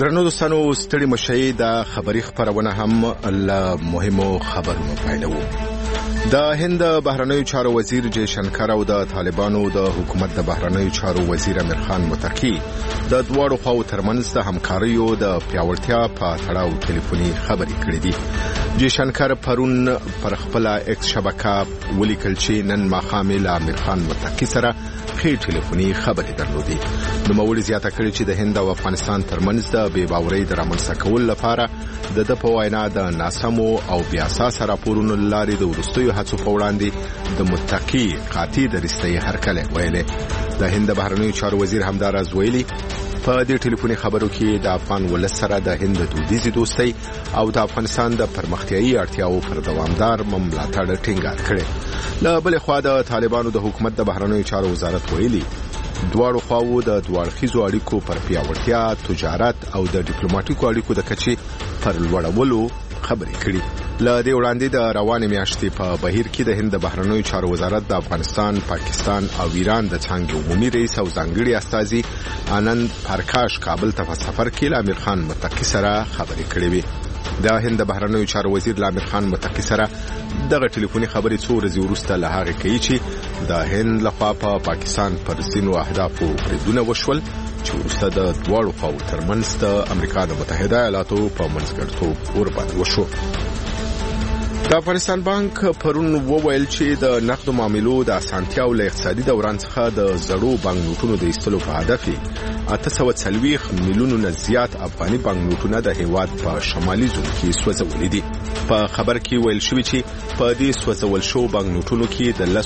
درنو دوستانو ستړي مشي د خبري خبرونه هم له مهمو خبرونو پیلوو. د هند بهرنیو چارو وزیر جے شنکر او د طالبانو د حکومت د بهرنیو چارو وزیر امیر خان متقی د دوړو خواو ترمنځ د همکاریو د پیاوړتیا په تړاو ټلیفوني خبرې کړې دي. جے شنکر پرون پر خپل ایکس شبکه ولیکل چې نن ماښام له امیر خان متقی سره خې ټلیفوني خبرې درلودې. نو مولوی زیاته کړې چې د هند او افغانستان ترمنځ د بې باورۍ د رامنځته کولو لپاره د په وینا د ناسمو او بې اساسه راپورونو لارې د وروستیو هڅو په وړاندې د متقی قاطع درستۍ هرکلی ویلې. د هند بهرنیو چارو وزیر همداراز ویلي په دې ټلیفوني خبرو کې د افغان ولس سره د هند دودیزي دوستۍ او د افغانستان د پرمختیایي اړتیاو پر دوامدار ملاتړ ټینګار کړی. له بلې خوا د طالبانو د حکومت د بهرنیو چارو وزارت ویلي دواړو خواو د دوړخیزو اړیکو پر پیاوړتیا، تجارت او د ډیپلوماټیکو اړیکو د کچې پر لوړولو خبرې کړي. له دې وړاندې د روانې میاشتې په بهیر کې د هند بهرنیو چارو وزارت د افغانستان، پاکستان او ایران د څنګه عمومي رئیس او ځانګړي استازي آنند پرکاش کابل ته په سفر کې له امیر خان متقی سره خبرې کړې وې. د هند بهرنیو چارو وزیر له امیر خان متقی سره دغه ټلیفوني خبرې څو ورځې وروسته له هغې کوي چې د هند لخوا په پاکستان پر ځینو اهدافو بریدونه وشول چې وروسته د دواړو خواو ترمنځ د امریکا د متحده ایالاتو په منځګړیتوب ورباندې وشو. د افغانستان بانک پرون وویل چې د نقدو معاملو د اسانتیاو له اقتصادي دوران څخه د زړو بانک نوټونو د ایستلو په هدف 840 میلیونونه زیات افغاني بانک نوټونه د هیواد په شمالي زون کې سوځولې دي. په خبر کې ویل شوی چې په دې سوځول شو بانک نوټونو کې د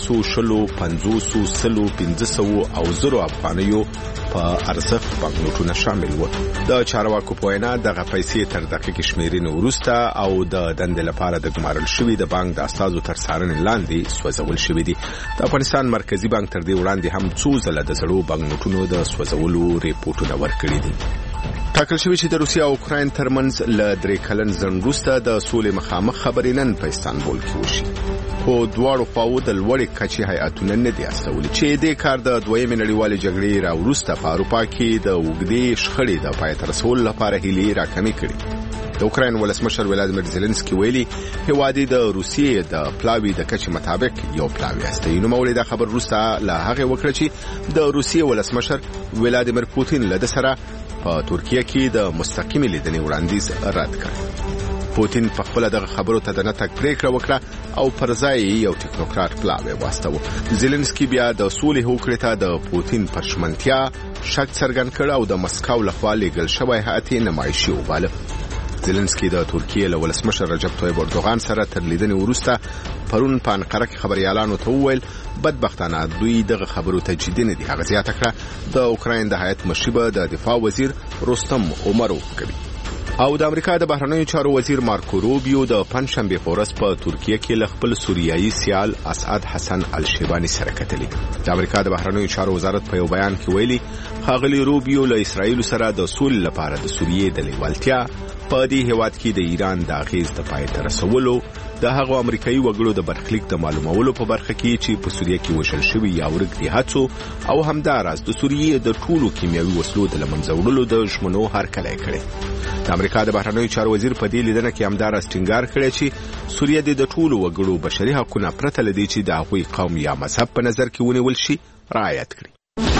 150 او 0 افغانیو په ارزښت بانک نوټونه شامل وو. د چارواکو په وینا دغه پیسې تر دقیق شمیرنې وروسته او د دندې لپاره د ګمارل شوی د بانک د استازو تر څارنې لاندې سوځول شوی دي. د افغانستان مرکزی بانک تر دې وړاندې هم څو ځله د زړو بانک نوټونو د سوځولو ریپورتونه ورکړي دي. ټاکل شوی چې د روسیا او اوکراین ترمنځ له 3 کلن ځنډ وروسته د سولې مخامخ خبرې نن په استانبول کې وشي. خو دواړو خواو د لوړې کچې هیئتونه نه دي استولي چې دې کار د دویمې نړیوالې جګړې راوروسته په اروپا کې د اوږدې شخړې د پای ته رسولو لپاره هیلې راکمې کړې. د اوکراین ولسمشر ولادیمیر زيلنسکي ویلي هیواد د روسیې د پلاوی د کچې مطابق یو پلاوی استوي. نو مولوی دا خبر وروسته له هغه وکړه چې د روسیې ولسمشر ولادیمیر پوتین له سره په ترکیه کې د مستقیم لیدنې وړاندیز رد کړ. پوتین په خپل دغه خبرو ته د نه تک پریکړه وکړه او پر ځای یو ټیکنوکرات پلاوی واستو. زيلنسکي بیا د سولې هوکړې ته د پوتین پرشمنتیا شک څرګند کړ او د مسکو لخوا لیږل شوی هیئت نمایشي وباله. زيلنسکي د ترکیه له ولسمشر رجب طیب اردوغان سره تر لیدنې وروسته پرون په انقره کې خبريالانو ته وویل بدبختانه دوی دغه خبرو ته جدي نه دي. هغه زیاته کړه د اوکراین د هیئت مشر د دفاع وزیر رستم عمروف کوي او د امریکا د بهرنیو چارو وزیر مارکو روبیو د پنځشنبه په ورځ په ترکیه کې خپل سوریایي سیال اسعد حسن الشیبانی سره کتلې. د امریکا د بهرنیو چارو وزارت په یو بیان کې ویلي ښاغلي روبیو له اسرایل سره د سولې لپاره د سوریې د لیوالتیا په دې هیواد کې د ایران د اغیز د پای ته رسولو د هغو امریکایي وګړو د برخلیک د معلومولو په برخه کې چې په سوریه کې وشل شوی یا ورګ دي هڅو او همداراز د سوریې د ټولو کیمیاوي وسلو د لمنځه وړلو د ژمنو هرکلی کړی. د امریکا د بهرنیو چارو وزیر په دې لیدنه کې همداراز ټینګار کړی چې سوریه د ټولو وګړو بشري حقوقونه پرته له دې چې د هغوی قوم یا مذهب په نظر کې ونیول شي رعایت کړي.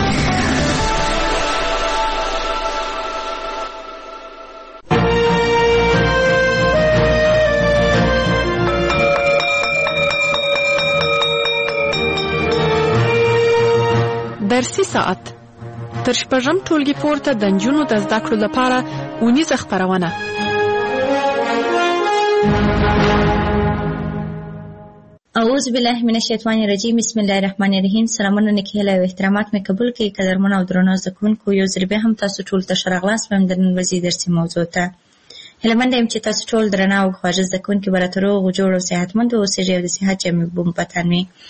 درسي ساعت تر شپږم ټولګي پورته د نجونو د زده کړو لپاره اونیزه خپرونه. اعوذ بالله من الشیطان الرجیم. بسم الله الرحمن الرحیم. سلامونه نکهله او احترامات مې قبول کړئ. قدرمن او درنو زده کوونکو یو ځل بیا هم تاسو ټول ته ښه راغلاست په نن ورځې درسي موضوع ته. هیله مند یم چې تاسو ټول درنه او خواږه زده کوونکي به راته روغ جوړ او صحتمند اوسئ او د صحت جامې به مو په تن وي.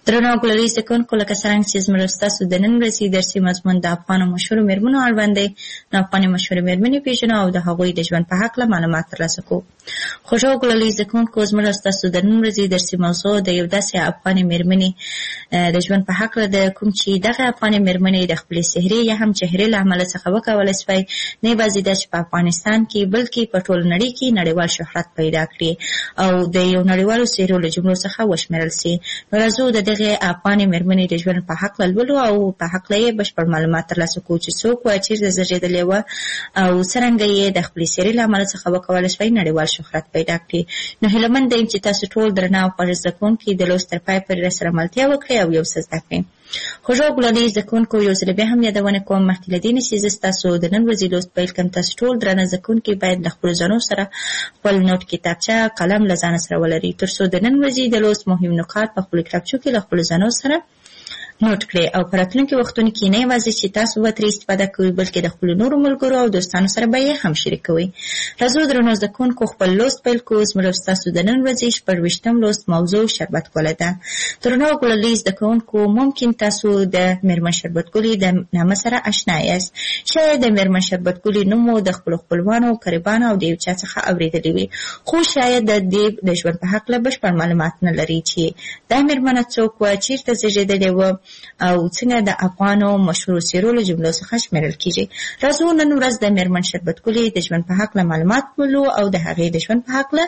درنو ګلالي زکونکو لکه څرنګه چې زموږ ستاسو د نن ورځې درسي مضمون د افغانو مشهورو مېرمنو اړوند دی. نو افغاني مشهورې مېرمنې پیژنو او د هغوی د ژوند په هکله معلومات ترلاسه کوو. خوږو ګلالي زکونکو زموږ ستاسو د نن ورځې درسي موضوع د یو داسې افغاني مېرمنې د ژوند په هکله ده، کوم چې دغه افغاني مېرمنې د خپلې سحري یا هم چهرې له امله څخه وکولی شوی نه یوازې دا چې په افغانستان کې بلکې په ټوله نړۍ کې نړیوال شهرت پیدا کړي او د یو نړیوالو څېرو له جملو څخه وشمېرل سي. نو راځو د دغې افغاني مېرمنې د ژوند په هکله لولو او په هکله یې بشپړ معلومات ترلاسه کوو چې څوک وه، چېرته زېږېدلې وه او څرنګه یې د خپلې سحري له امله څخه وکولی شوی نړیوال شهرت پیدا کړي. نو هیله یم چې تاسو ټول درنه او خوږ زده کوونکي د لوست تر پای پورې راسره ملتیا وکړئ او یو څه زده کړئ. خوږو ګلالي زده کوونکو یو ځل بیا هم یادونه کوم مخکې له دې نه چې زه ستاسو د نن ورځې لوست پیل کړم، تاسو ټول درنه زده کوونکي باید له خپلو ځانو سره خپل نوټ کتابچه قلم له ځانه سره ولرئ تر څو د نن ورځې د لوست مهم نکات په خپلو کتابچو کې له خپلو ځانو سره نوٹ کړئ او په راتلونکي وختونو کې نه یوازې چې تاسو به ترې استفاده کوئ بلکې د خپلو نورو ملګرو او دوستانو سره به یې هم شریکوئ. راځو درنو زده کوونکو خپل لوست پیل کړو. زموږ ستاسو د نن ورځې 26م لوست موضوع شربت ګله ده. درنو ګلالي زده کوونکو ممکن تاسو د میرمن شربت ګلې د نامه سره اشنا یاست. شاید د میرمن شربت ګلې نوم مو د خپلو خپلوانو قریبانو او د یو چا څخه اورېدلی وي، خو شاید د دې د ژوند په هکله بشپړ معلومات نه لري چې دا میرمنه څوک وه، چېرته زېږېدلې وه او څنګه د افغانو مشهورو څېرو له جملو څخه شمېرل کېږي. راځو نن ورځ د میرمن شربت ګلې د ژوند په هکله معلومات ولو او د هغې د ژوند په هکله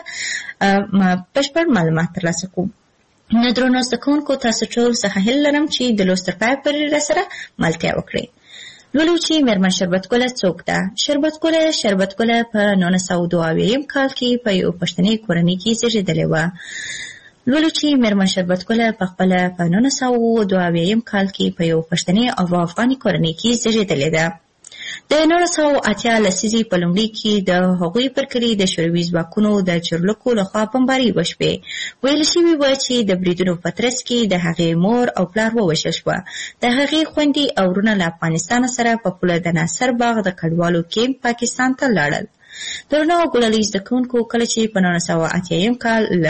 بشپړ معلومات ترلاسه کوو. نو درنو زده کوونکو تاسو ټول څخه هیله لرم چې د لوست تر پایه پورې راسره ملتیا وکړئ. لولو چې میرمن شربت ګله څوک ده. شربت ګله په 1902 کال کې په یو پښتني کورنۍ کې زېږېدلې وه. لولو چې میرمن شربت ګله په خپله په 1902 کال کې په یو پښتني او افغاني کورنۍ کې زېږېدلې ده. د 1980 لسیزې په لومړي کې د هغوی پر کلي د شوروي ځواکونو د چورلکو لخوا بمباري وشوې. ویل شوي وه چې د بریدونو په ترڅ کې د هغې مور او پلار ووژل شوه. د هغې خویندې او وروڼه له افغانستان سره په پوله د ناصر باغ د کډوالو کیمپ پاکستان ته لاړل. درنو ګلالي زده کوونکو کله چې په 1980 کال د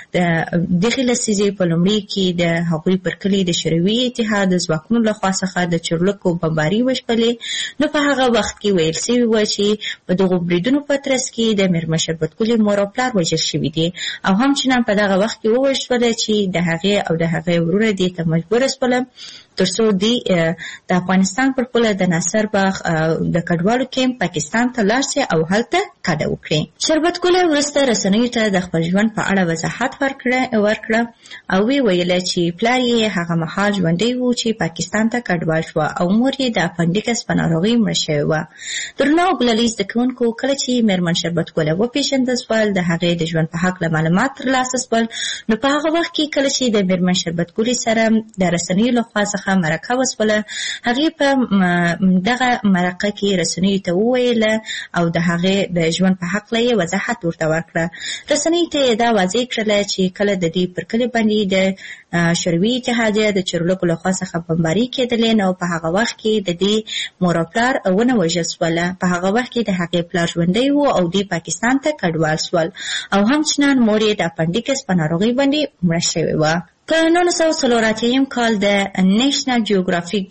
دغې لسیزې په لومړي کې د هغوی پر کلي د شوروي اتحاد د ځواکونو لخوا څخه د چورلکو بمباري وشپلې، نو په هغه وخت کې ویل شوي وه چې په دغو بریدونو په ترڅ کې د میرمن شربت ګلې مور او پلار وژل شوي دي او همچنان په دغه وخت کې ووژل شوله چې د هغې او د هغې وروڼه دې ته مجبوره شوله ترڅو د افغانستان پر پوله د ناصر باغ د کډوالو کیمپ پاکستان ته لاړ شي او هلته کډه وکړي. شربت ګله وروسته رسنیو ته د خپل ژوند په اړه وضاحت ورکړه او ویله چې پلار یې هغه مهال ژوندی و چې پاکستان ته کډوال شوه او مور یې د اپنډیکس په ناروغۍ مړه شوې وه. درنو ګلالي زده کوونکو کله چې میرمن شربت ګله وپېژندل شول، د هغې د ژوند په هکله معلومات ترلاسه شول، نو په هغه وخت کې کله چې د میرمن شربت ګلې سره د رسنیو لخوا څخه مرکه وشوله، هغې په دغه مرکه کې رسنیو ته وویله او د هغې د ژوند په هکله یې وضاحت ورته ورکړه. رسنیو ته یې دا واضح کړله چې کله د دې پر کلي باندې د شوروي اتحادیه د چورلکو لخوا څخه بمباري کېدلې، نو په هغه وخت کې د دې مور او پلار ونه وژل شوله. په هغه وخت کې د هغې پلار ژوندی و او دوی پاکستان ته کډوال شول او همچنان مور یې د اپنډیکس په ناروغۍ باندې مړه شوې وه. په 1984 کال د نیشنل جیوګرافیک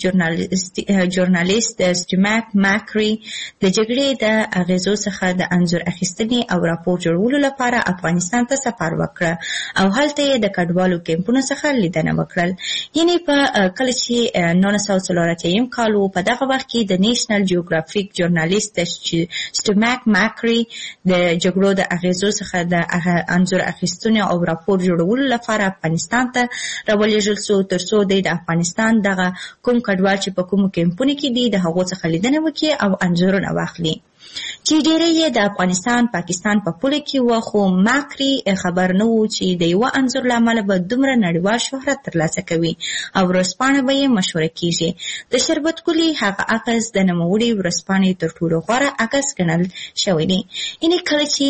ژورنالیست سټیماک ماکري د جګړې د اغیزو څخه د انځور اخیستنې او راپور جوړولو لپاره افغانستان ته سفر وکړه او هلته یې د کډوالو کیمپونو څخه لیدنه وکړل. یعنې په کله چې 1984 کال و، په دغه وخت کې د نیشنل جیوګرافیک ژورنالیست سټیماک ماکري د جګړو د اغیزو څخه د انځور اخیستنې او راپور جوړولو لپاره افغانستان ته راولېږل شو ترڅو د افغانستان دغه کوم کډوال چې په کومو کیمپونو کې دي د هغو څخه لیدنه وکړي او انځورونه واخلي. چې ډېری یې د افغانستان پاکستان په پوله کې وه، خو ماکري خبر نه و چې د یوه انځور له امله به دومره نړیوال شهرت ترلاسه کوي او ورځپاڼه به یې مشهوره کېږي. د شربت ګلې هغه عکس د نوموړې ورځپاڼې تر ټولو غوره عکس ګڼل شوی دی. یعنې کله چې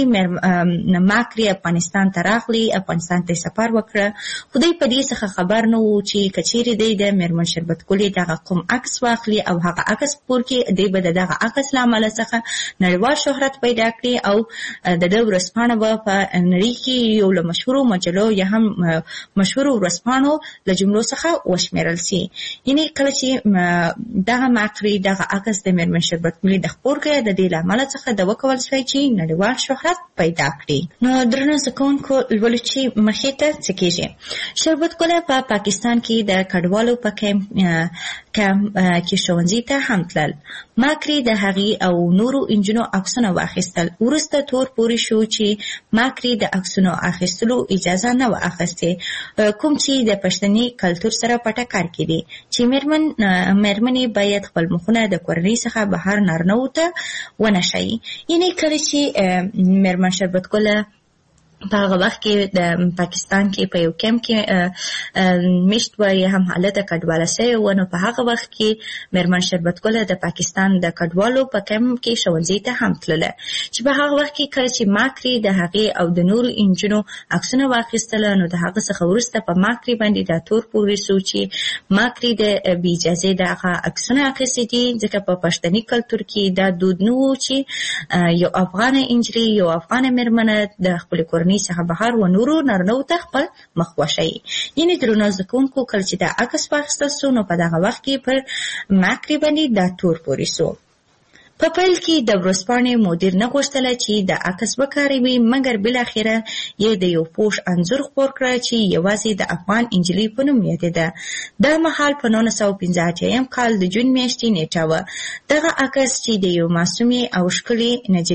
ماکري افغانستان ته راغلی، افغانستان ته سفر وکړه، خو دوی په دې څخه خبر نه و چې که چیرې دی د میرمن شربت ګلې دغه کوم عکس واخلي او هغه عکس پور کې دی به د دغه عکس له امله څخه نړیوال شهرت پیدا کړي او د دې ورځپاڼه په نړۍ کې یو له مشهورو مجلو یا هم مشهورو ورځپاڼو له جملو څخه وشمیرل شي. یعنی کله چې دغه ماکري دغه عکس د میرمن شربتګلي د خپور کې د دې لامل څخه د وکول شوی چې نړیوال شهرت پیدا کړي. نو درنو زکونکو لولو چې مخې ته څه کېږي. شربتګلي په پاکستان کې د کډوالو په کمپ کې ښوونځي ته هم تلل. ماکري د هغې او نورو انجونو عکسونه واخیستل. وروسته تور پورې شو چې ماکري د عکسونو اخیستلو اجازه نه و اخیستې، کوم چې د پښتني کلتور سره په ټکر کې دي چې میرمنې باید خپل مخونه د کورنۍ څخه بهر نارینه‌وو ته ونه ښایي. یعنې کله چې میرمن شربتګله په هغه وخت کې د پاکستان کې په یو کمپ کې میشت و یا هم حالته کډواله شوې و، نو په هغه وخت کې میرمن شربتګله د پاکستان د کډوالو په کمپ کې ښوونځي ته هم تلله، چې په هغه وخت کې کله چې ماکري د هغې او د نورو انجونو عکسونه واخیستله، نو د هغه څخه وروسته په ماکري باندې دا تور پورې شو چې ماکري د بې اجازې دغه عکسونه اخیستي دي، ځکه په پښتني کلتور کې دا دود نه و چې یو افغانه انجلۍ یو افغانه میرمنه د خپلې کورنۍ څخه بهر و نورو نارینه‌وو ته خپل مخ وښایي. یعنې درنو زده کوونکو کله چې دا عکس واخیستل سو، نو په دغه وخت کې پر ماکري باندې دا تور پورې سو. په پیل کې د ورځپاڼې مدیر نه غوښتله چې د عکس وکاروي، مګر بالاخره یې د یو پوش انځور خپور کړ چې یوازې د افغان انجلۍ په نوم یادېده. دا مهال په 1985 کال د جون میاشتې نیټه وه. دغه عکس چې د یو معصومې او ښکلې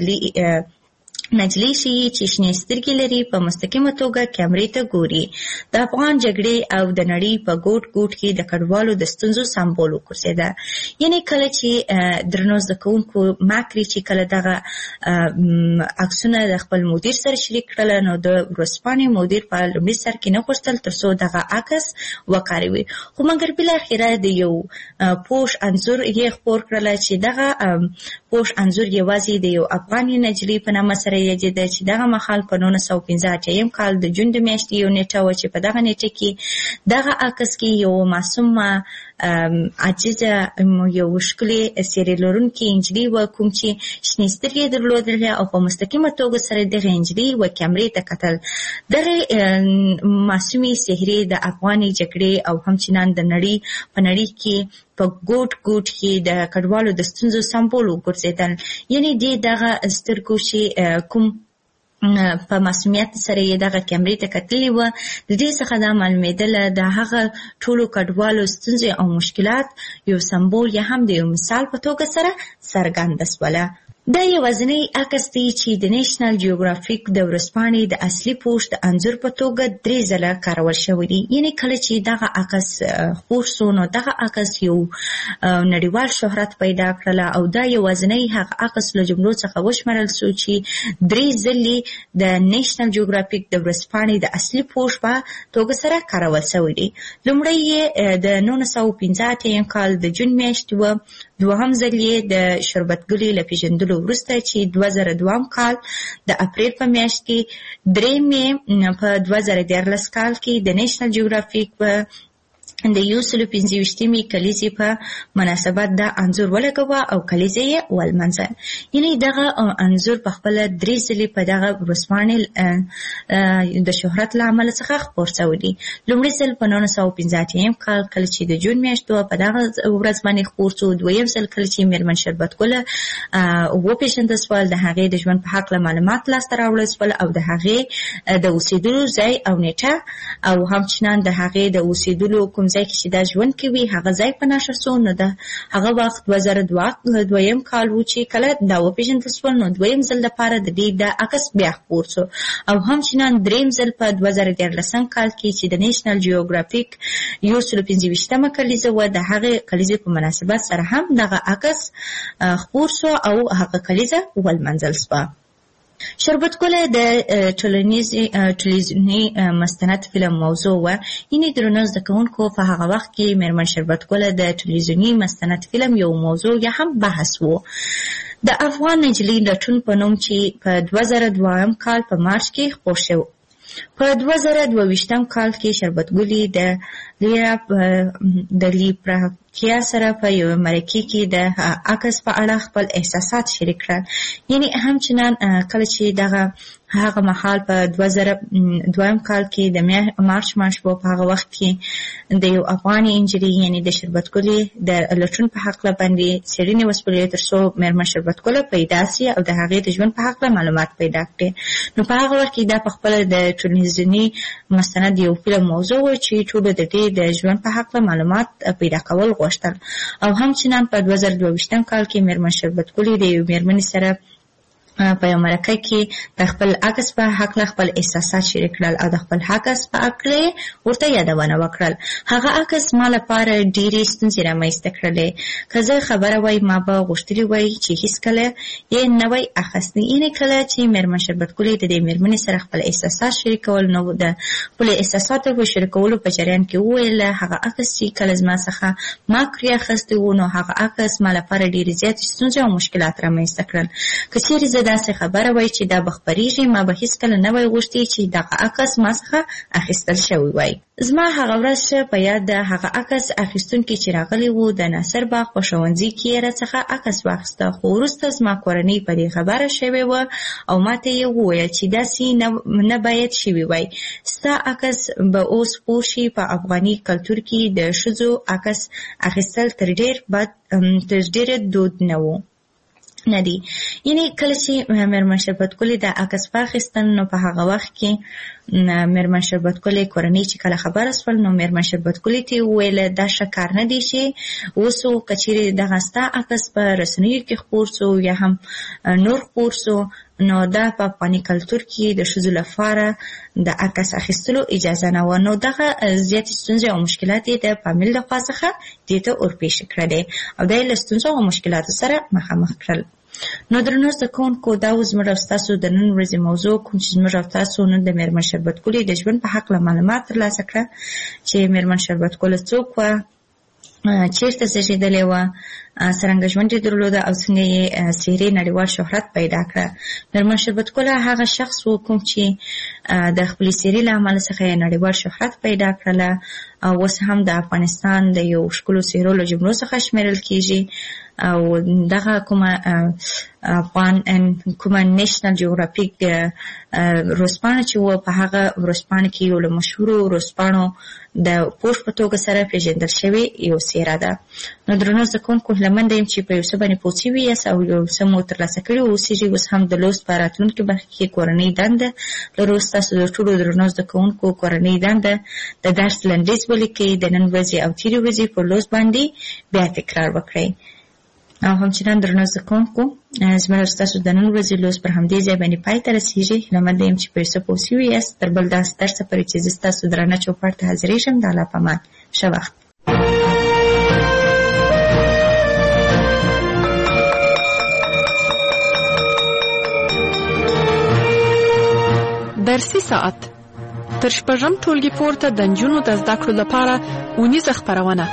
نجلۍ ښیي چې شنې سترګې لري په مستقیمه توګه کیمرې ته ګوري. د افغان جګړې او د نړۍ په ګوټ ګوټ کې د کډوالو د ستونزو سمبول وګرځېده. یعنې کله چې درنو زده کوونکو ماکري چې کله دغه عکسونه د خپل مدیر سره شریک کړل، نو د ورځپاڼې مدیر په لومړي سر کې نه غوښتل تر څو دغه عکس وکاروي، خو مګر بالاخره د یو پوش انځور یې خپور کړل چې دغه پوش انځور یوازې د یو افغاني نجلۍ په نامه سره یادېده، چې دغه مهال په 1985 کال د جون د میاشتې یو نیټه وه چې په دغه نیټه کې دغه عکس کې یو معصومه عاجزه یو ښکلې څېرې لرونکې نجلۍ وه، کوم چې شنې سترګې درلودلې او په مستقیمه توګه سره دغه نجلۍ و کیمرې ته کتل. دغه معصومې څهرې د افغاني جګړې او همچنان د نړۍ په نړۍ کې په ګوټ ګوټ کې د کډوالو د ستونزو سمبول وګرځېدل. یعنې دغه سترګو چې کوم په معصومیت سره یې دغه کیمرې ته کتلې وه، د دې څخه دا معلومېدله د هغه ټولو کډوالو ستونزې او مشکلات یو سمبول یا هم د یو مثال په توګه سره څرګنده سوله. دا یوازینی عکس دی چې د نیشنل جیوګرافیک د ورځپاڼې د اصلي پوش د انځور په توګه 3 ځله کارول شوی دی. یعنې کله چې دغه عکس خپور سو، نو دغه عکس یو نړیوال شهرت پیدا کړله او دا یوازینی هغه عکس له جملو څخه وشمېرل سو چې 3 ځلې د نیشنل جیوګرافیک د ورځپاڼې د اصلي پوش په توګه سره کارول شوی دی. لومړی یې د 1985 کال د جون میاشتې وه، دوهم ځل یې د شربتګلي له پېژندلو وروسته چې 2002 کال د اپریل په میاشت کې، درېیم یې په 2014 کال کې د نیشنل جیوګرافیک په د 125مې کلیزې په مناسبت دا انځور ولګوه او کلیزې یې ولمنځه. یعنې دغه انځور په خپله 3 ځلې په دغه ورځپاڼې د شهرت له امله څخه خپور شوی دی. لومړی ځل په 1985 کال کله چې د جون میاشت وه په دغه ورځ باندې خپور شو. دویم ځل کله چې میرمن شربتګله وپېژندل سول، د هغې د ژوند په هکله معلومات لاسته راوړل سول او د هغې د اوسېدلو ځای او نیټه او همچنان د هغې د اوسېدلو کوم ځای کې چې دا ژوند کوي هغه ځای په نښه سو. نو د هغه وخت 2002 کال و چې کله دا وپېژندل سول، نو دویم ځل لپاره د دې د عکس بیا خپور سو او همچنان درېیم ځل په 2014 کال کې چې د نیشنل جیوګرافیک 125مه کلیزه وه، د هغې کلیزې په مناسبت سره هم دغه عکس خپور سو او هغه کلیزه ولمنځل سوه. شربتګله د ټلویزیوني مستند فلم موضوع وه. یعنې درنو زده کوونکو په هغه وخت کې میرمن شربتګله د ټلویزیوني مستند فلم یو موضوع یا هم بحث و. د افغان نجلۍ لټون په نوم چې په 2002 کال په مارچ کې خپور شو. په 2022 کال کې شربتګلي د کیا سره په یو مرکه کې د عکس په اړه خپل احساسات شریک کړل. یعنی همچنان کله چې دغه هغه مهال په 2002 کال کې د مارچ میاشت په هغه وخت کې د یو افغاني انجری یعنی د شربت ګلې د لټون په حق باندې سړینې وسپړې تر څو مېرمن شربت ګل پیدا سي او د هغې د ژوند په حق معلومات پیدا کړي. نو په هغه وخت کې دا په خپل د ټلویزیوني مستند یو فلم موضوع و چې ټول د دې د ژوند په حق معلومات پیدا کول غوښتل. او همچنان په 2022 کال کې مېرمن شربت ګل د یو مېرمن سره په یو مرکه کې د خپل عکس په حق خپل احساسات شریک کړل او د خپل عکس په اړه ورته یادونه وکړل. هغه عکس ما لپاره ډېرې ستونزې رامنځته کړلې. که زه خبره وای ما به غوښتلي وای چې هیڅکله یې نه وای اخیستی. یعنې کله چې مېرمن شربت ګل د دې مېرمنې سره خپل احساسات شریکول نو د خپل احساساتو په شریکولو په جریان کې وویل هغه عکس چې کله زما څخه ما کړی اخیستی و نو هغه عکس ما لپاره ډېرې زیاتې ستونزې او مشکلات رامنځته کړل. که چیرې زه داسې خبره وای چې دا بخبريږي ما به هیڅکله نه وای غوښتي چې دغه عکس ما څخه اخیستل شوی وای. زما هغه ورځ په یاد ده هغه عکس اخیستونکي چې راغلی وو د ناصر باغ په ښوونځي کې یې راڅخه عکس واخیسته. خو وروسته زما کورنۍ په دې خبره شوې وه او ما ته یې وویل چې داسې نه باید شوي وای. ستا عکس به اوس پوه شي په افغاني کلتور کې د ښځو عکس اخیستل تر ډېره دود نه و. ندی. یعنی کله چې مېرمن شربت ګل د عکس واخیستل نو په هغه وخت کې مېرمن شربت ګل کورنۍ چې کله خبره سول نو مېرمن شربت ګل ته ویل دا شکار نه دی شي اوسو کچېرې دغه ستا عکس په رسنیو کې خپور سو یا هم نور خپور سو نو دا په افغاني کلتور کې د ښځو لپاره د عکس اخیستلو اجازه نه و. نو دغه زیاتې ستونزې او مشکلات یې د فامیل د خوا څخه دې ته ورپېښ کړلې او دا یې له ستونزو او مشکلاتو سره مخامخ کړل. نو درنو زده کوونکو دا زموږ او ستاسو د نن ورځې موضوع کوم چې زموږ او تاسو نن د مېرمن شربت ګل د ژوند په حق معلومات ترلاسه کړه چې مېرمن شربت ګل څوک وه، چیرته زیږېدلې وه، څرنګه ژوند یې درلوده او څنګه یې څېرې نړیوال شهرت پیدا کړه. مېرمن شربت ګل هغه شخص و کوم چې د خپلې څېرې له امله څخه یې نړیوال شهرت پیدا کړله او اوس هم د افغانستان د یو ښکلو څېرو له جملو څخه شمېرل کېږي. او دغه کومه نیشنل جیوګرافیک ورځپاڼه چې و په هغه ورځپاڼه کې یو له مشهورو ورځپاڼو د پوسټ په توګه سره پیژندل شوې یو څېره ده. نو درنو زده کوونکو هیله منده یم چې په یو څه باندې پوه شوي یاست او یو څه مو ترلاسه کړي اوسېږي. اوس هم د لوست په راتلونکي برخه کې کورنۍ دنده لرو. ستاسو د ټولو درنو زده کوونکو کورنۍ دنده د درس لنډیز ولیکئ، د نن ورځې او تېرې ورځې په لوست باندې بیا تکرار وکړئ. او همچنان درنو زده کوونکو زموږ او ستاسو د نن ورځې لوست پر همدې ځای باندې پای ته رسېږي. هیله منده یم چې په یو څه پوه شوي یاست. تر بل داسې درسه پورې چې زه ستاسو درانه چوپړ ته حاضرېږم د الله په امان. ښه وخت. درسي ساعت تر شپږم ټولګي پورته د نجونو د زده کړو لپاره اونیزه خپرونه.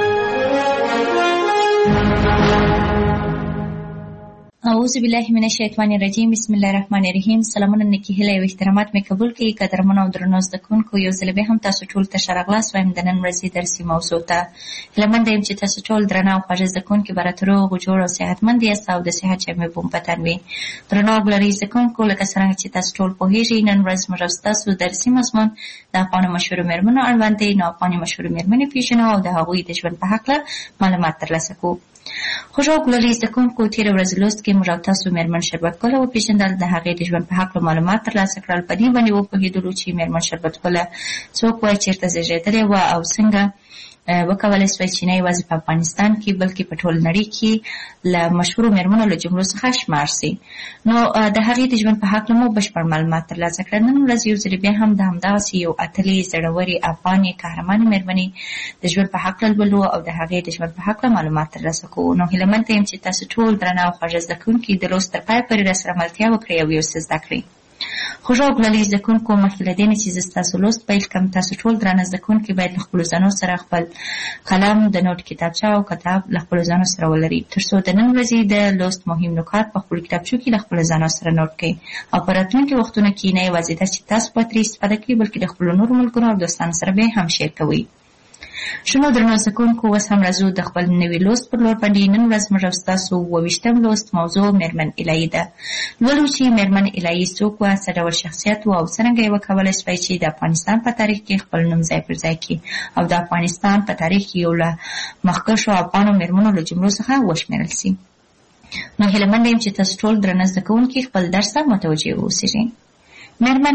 اعوذ بالله من الشیطان الرجیم. بسم الله الرحمن الرحیم. سلامونه نیکې هیلې او احترامات مې قبول کړئ. قدرمن او درنو زده کوونکو یو ځل بیا هم تاسو ټول ته ښه راغلاست وایم د نن ورځې درسي موضوع ته. هیله منده یم چې تاسو ټول درنه او خوږه زده کوونکي به راته روغ جوړ او صحتمند یاست او د صحت شمې بوم په تن وي. درنو او ګلري زده کوونکو لکه څرنګه چې تاسو ټول پوهېږئ نن ورځ زموږ او ستاسو درسي مضمون د افغانو مشهورو مېرمنو اړوند دی. نو افغاني مشهورو مېرمنې پېژنو او د هغوی د ژوند په هکله معلومات ترلاسه کوو. خوږو ګلري زده کوونکو تېره ورځ لوست کې موږ او تاسو مېرمن شربت ګل وپېژندل، د هغې د ژوند په هکله معلومات ترلاسه کړل. په دې باندې وپوهېدلو چې مېرمن شربت ګل څوک وه، چېرته زېږېدلې وه او څنګه وکولای سوای چې نه یوازې په افغانستان کې بلکې په ټول نړۍ کې له مشهورو مېرمنو له جملو څخه شمار سي. نو د هغې د ژوند په هکله مو بشپړ معلومات ترلاسه کړل. نن ورځ یو ځل بیا هم د همدغسې یو اتلې زړورې افغانې قهرمانې مېرمنې د ژوند په هکله لولو او د هغې د ژوند په هکله معلومات ترلاسه کوو. نو هیله منده یم چې تاسو ټول درنه او خوږه زده کوونکي د لوست تر پایه پورې راسره ملتیا وکړئ او یو څه زده کړئ. خوږو ګلالي زده کوونکو مخکې له دې نه چې زه ستاسو لوست پیل کړم تاسو ټول درانه زده کوونکي باید له خپلو ځانو سره خپل قلم د نوټ کتابچه او کتاب له خپلو ځانو سره ولرئ تر څو د نن ورځې د لوست مهم نکات په خپلو کتابچو کې له خپلو ځانو سره نوټ کړئ او په راتلونکي وختونو کې نه یوازې دا چې تاسو به ترې استفاده کړئ بلکې د خپلو نورو ملګرو او دوستانو سره به هم شیر کوئ. شنو درنو زکونکو اوس هم راځو د خپل نوي لوست پر لور باندې. نن ورځ موږ ستاسو 28م لوست موضوع میرمن الهي ده. لولو چې میرمن الهي څوک وه، څه ډول شخصیت و او څرنګه یې وکولی شوی چې د افغانستان په تاریخ کې خپل نوم ځای پر ځای کړي او د افغانستان په تاریخ کې یو له مخکښو افغانو میرمنو له جملو څخه وشمېرل سي. نو هیله منده یم چې تاسو ټول درنه زده کوونکي خپل درس ته متوجه واوسئ. میرمن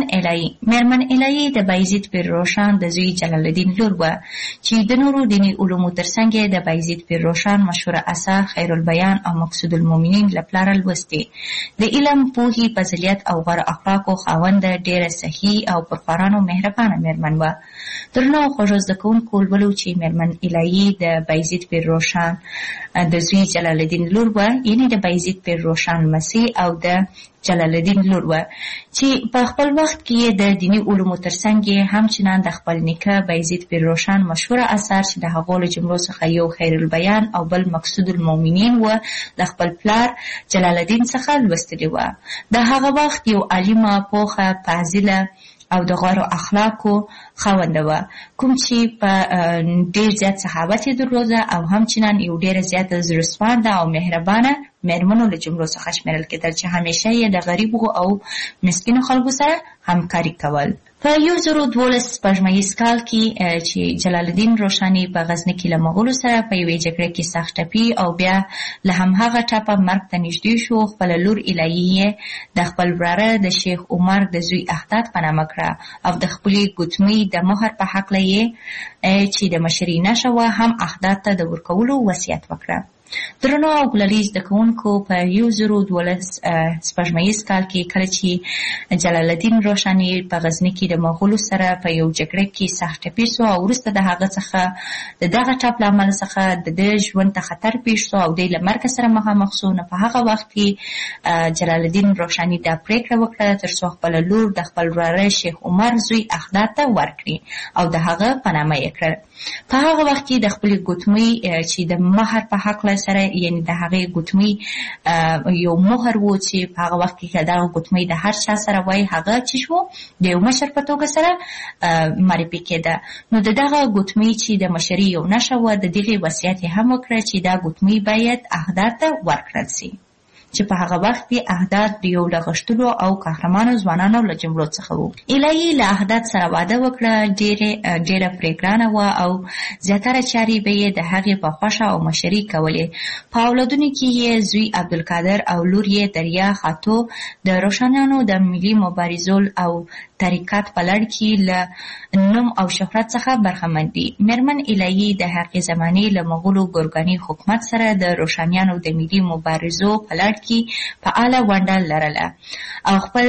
الهي د بایزید پیر روشن د زوی جلال الدین لور وه چې د نورو دیني علومو ترڅنګ د بایزید پیر روشن مشهوره اثر خیر البیان او مقصود المؤمنین له پلاره لوستې. د علم، پوهې، فضیلت او غوره اخلاقو خاونده ډېره صحیح او پرخوارانو مهربانه میرمن وه. درنو خوږو زده کوونکو ولولو چې میرمن الهي د بایزید پیر روشن د زوی جلال الدین لور وه، یعنې د بایزید پیر روشن مسیح او د جلال الدین لور وه چې په خپل وخت کې د دیني علومو ترڅنګ همچنان د خپل نیکه بایزید پیر روشن مشهوره اثر چې د هغو له جملو څخه یو خیر البیان او بل مقصود المؤمنین و د خپل پلار جلال الدین څخه لوستلې وه. د هغه وخت یو عالمه، پوخه، فاضله او د غوره اخلاقو خاونده وه، کوم چې په ډېر زیات صحابت یې درلوده او همچنان یو ډېره زیاته زړهسوانده او مهربانه میرمنو له جملو څخه شمیرل کېدل چې همیشه یې د غریبو او مسکینو خلکو سره همکاري کول. په 1012 سپوږمیز کال کې چې جلال الدین روشنی په غزني کې له مغولو سره په یوې جګړه کې سخت ټپي او بیا له همهغه ټپه مرګ ته نږدې شو، خپله لور الهي د خپل وراره د شیخ عمر د زوی احداد په نامه کړه او د خپلې ګوتمۍ د مهر په هکله یې چې د مشرۍ نښه وه هم احداد ته د ورکولو وصیت وکړه. درنو او ګلالي زده کوونکو په 1012 سپوږمیز کال کې کله چې جلال الدین روشنی په غزني کې د مغولو سره په یو جګړه کې سخت ټپي سو او وروسته د هغه څخه د دغه ټپ له امله څخه د ده ژوند ته خطر پیښ سو او دی له مرګ سره مخامخ سو. نو په هغه وخت کې جلال الدین روشنی دا پریکړه وکړه تر څو خپله لور د خپل وراره شیخ عمر زوی احداد ته ورکړي او د هغه په نامه یې کړه. په هغه وخت کې د خپلې ګوتمۍ چې د مهر په هکله سره، یعنې د هغې ګوتمۍ یو مهر و چې په هغه وخت کې دغه ګوتمۍ د هر چا سره وای هغه چې شو د یو مشر په توګه سره معرفي کېده. نو د دغه ګوتمۍ چې د مشرۍ یو نښه وه، د دغې وصیت یې هم وکړه چې دا ګوتمۍ باید احداد ته ورکړل سي چې په هغه وخت کې احداد د یو له غښتلو او قهرمانو ځوانانو له جملو څخه وو. الهي له احداد سره واده وکړه، ډېره پرې ګرانه وه او زیاتره چارې به یې د هغې په خوښه او مشري کولې. په اولادونو کې یې زوی عبدالقادر او لور یې دریا خاتو د روشنیانو د ملي مبارزو او طریقت په لړ کې له نوم او شهرت څخه برخمن دي. میرمن الهي د هغې زمانې له مغولو ګورګاني حکومت سره د روشنیانو د ملي مبارزو په لړ کې فعاله ونډه لرله او خپل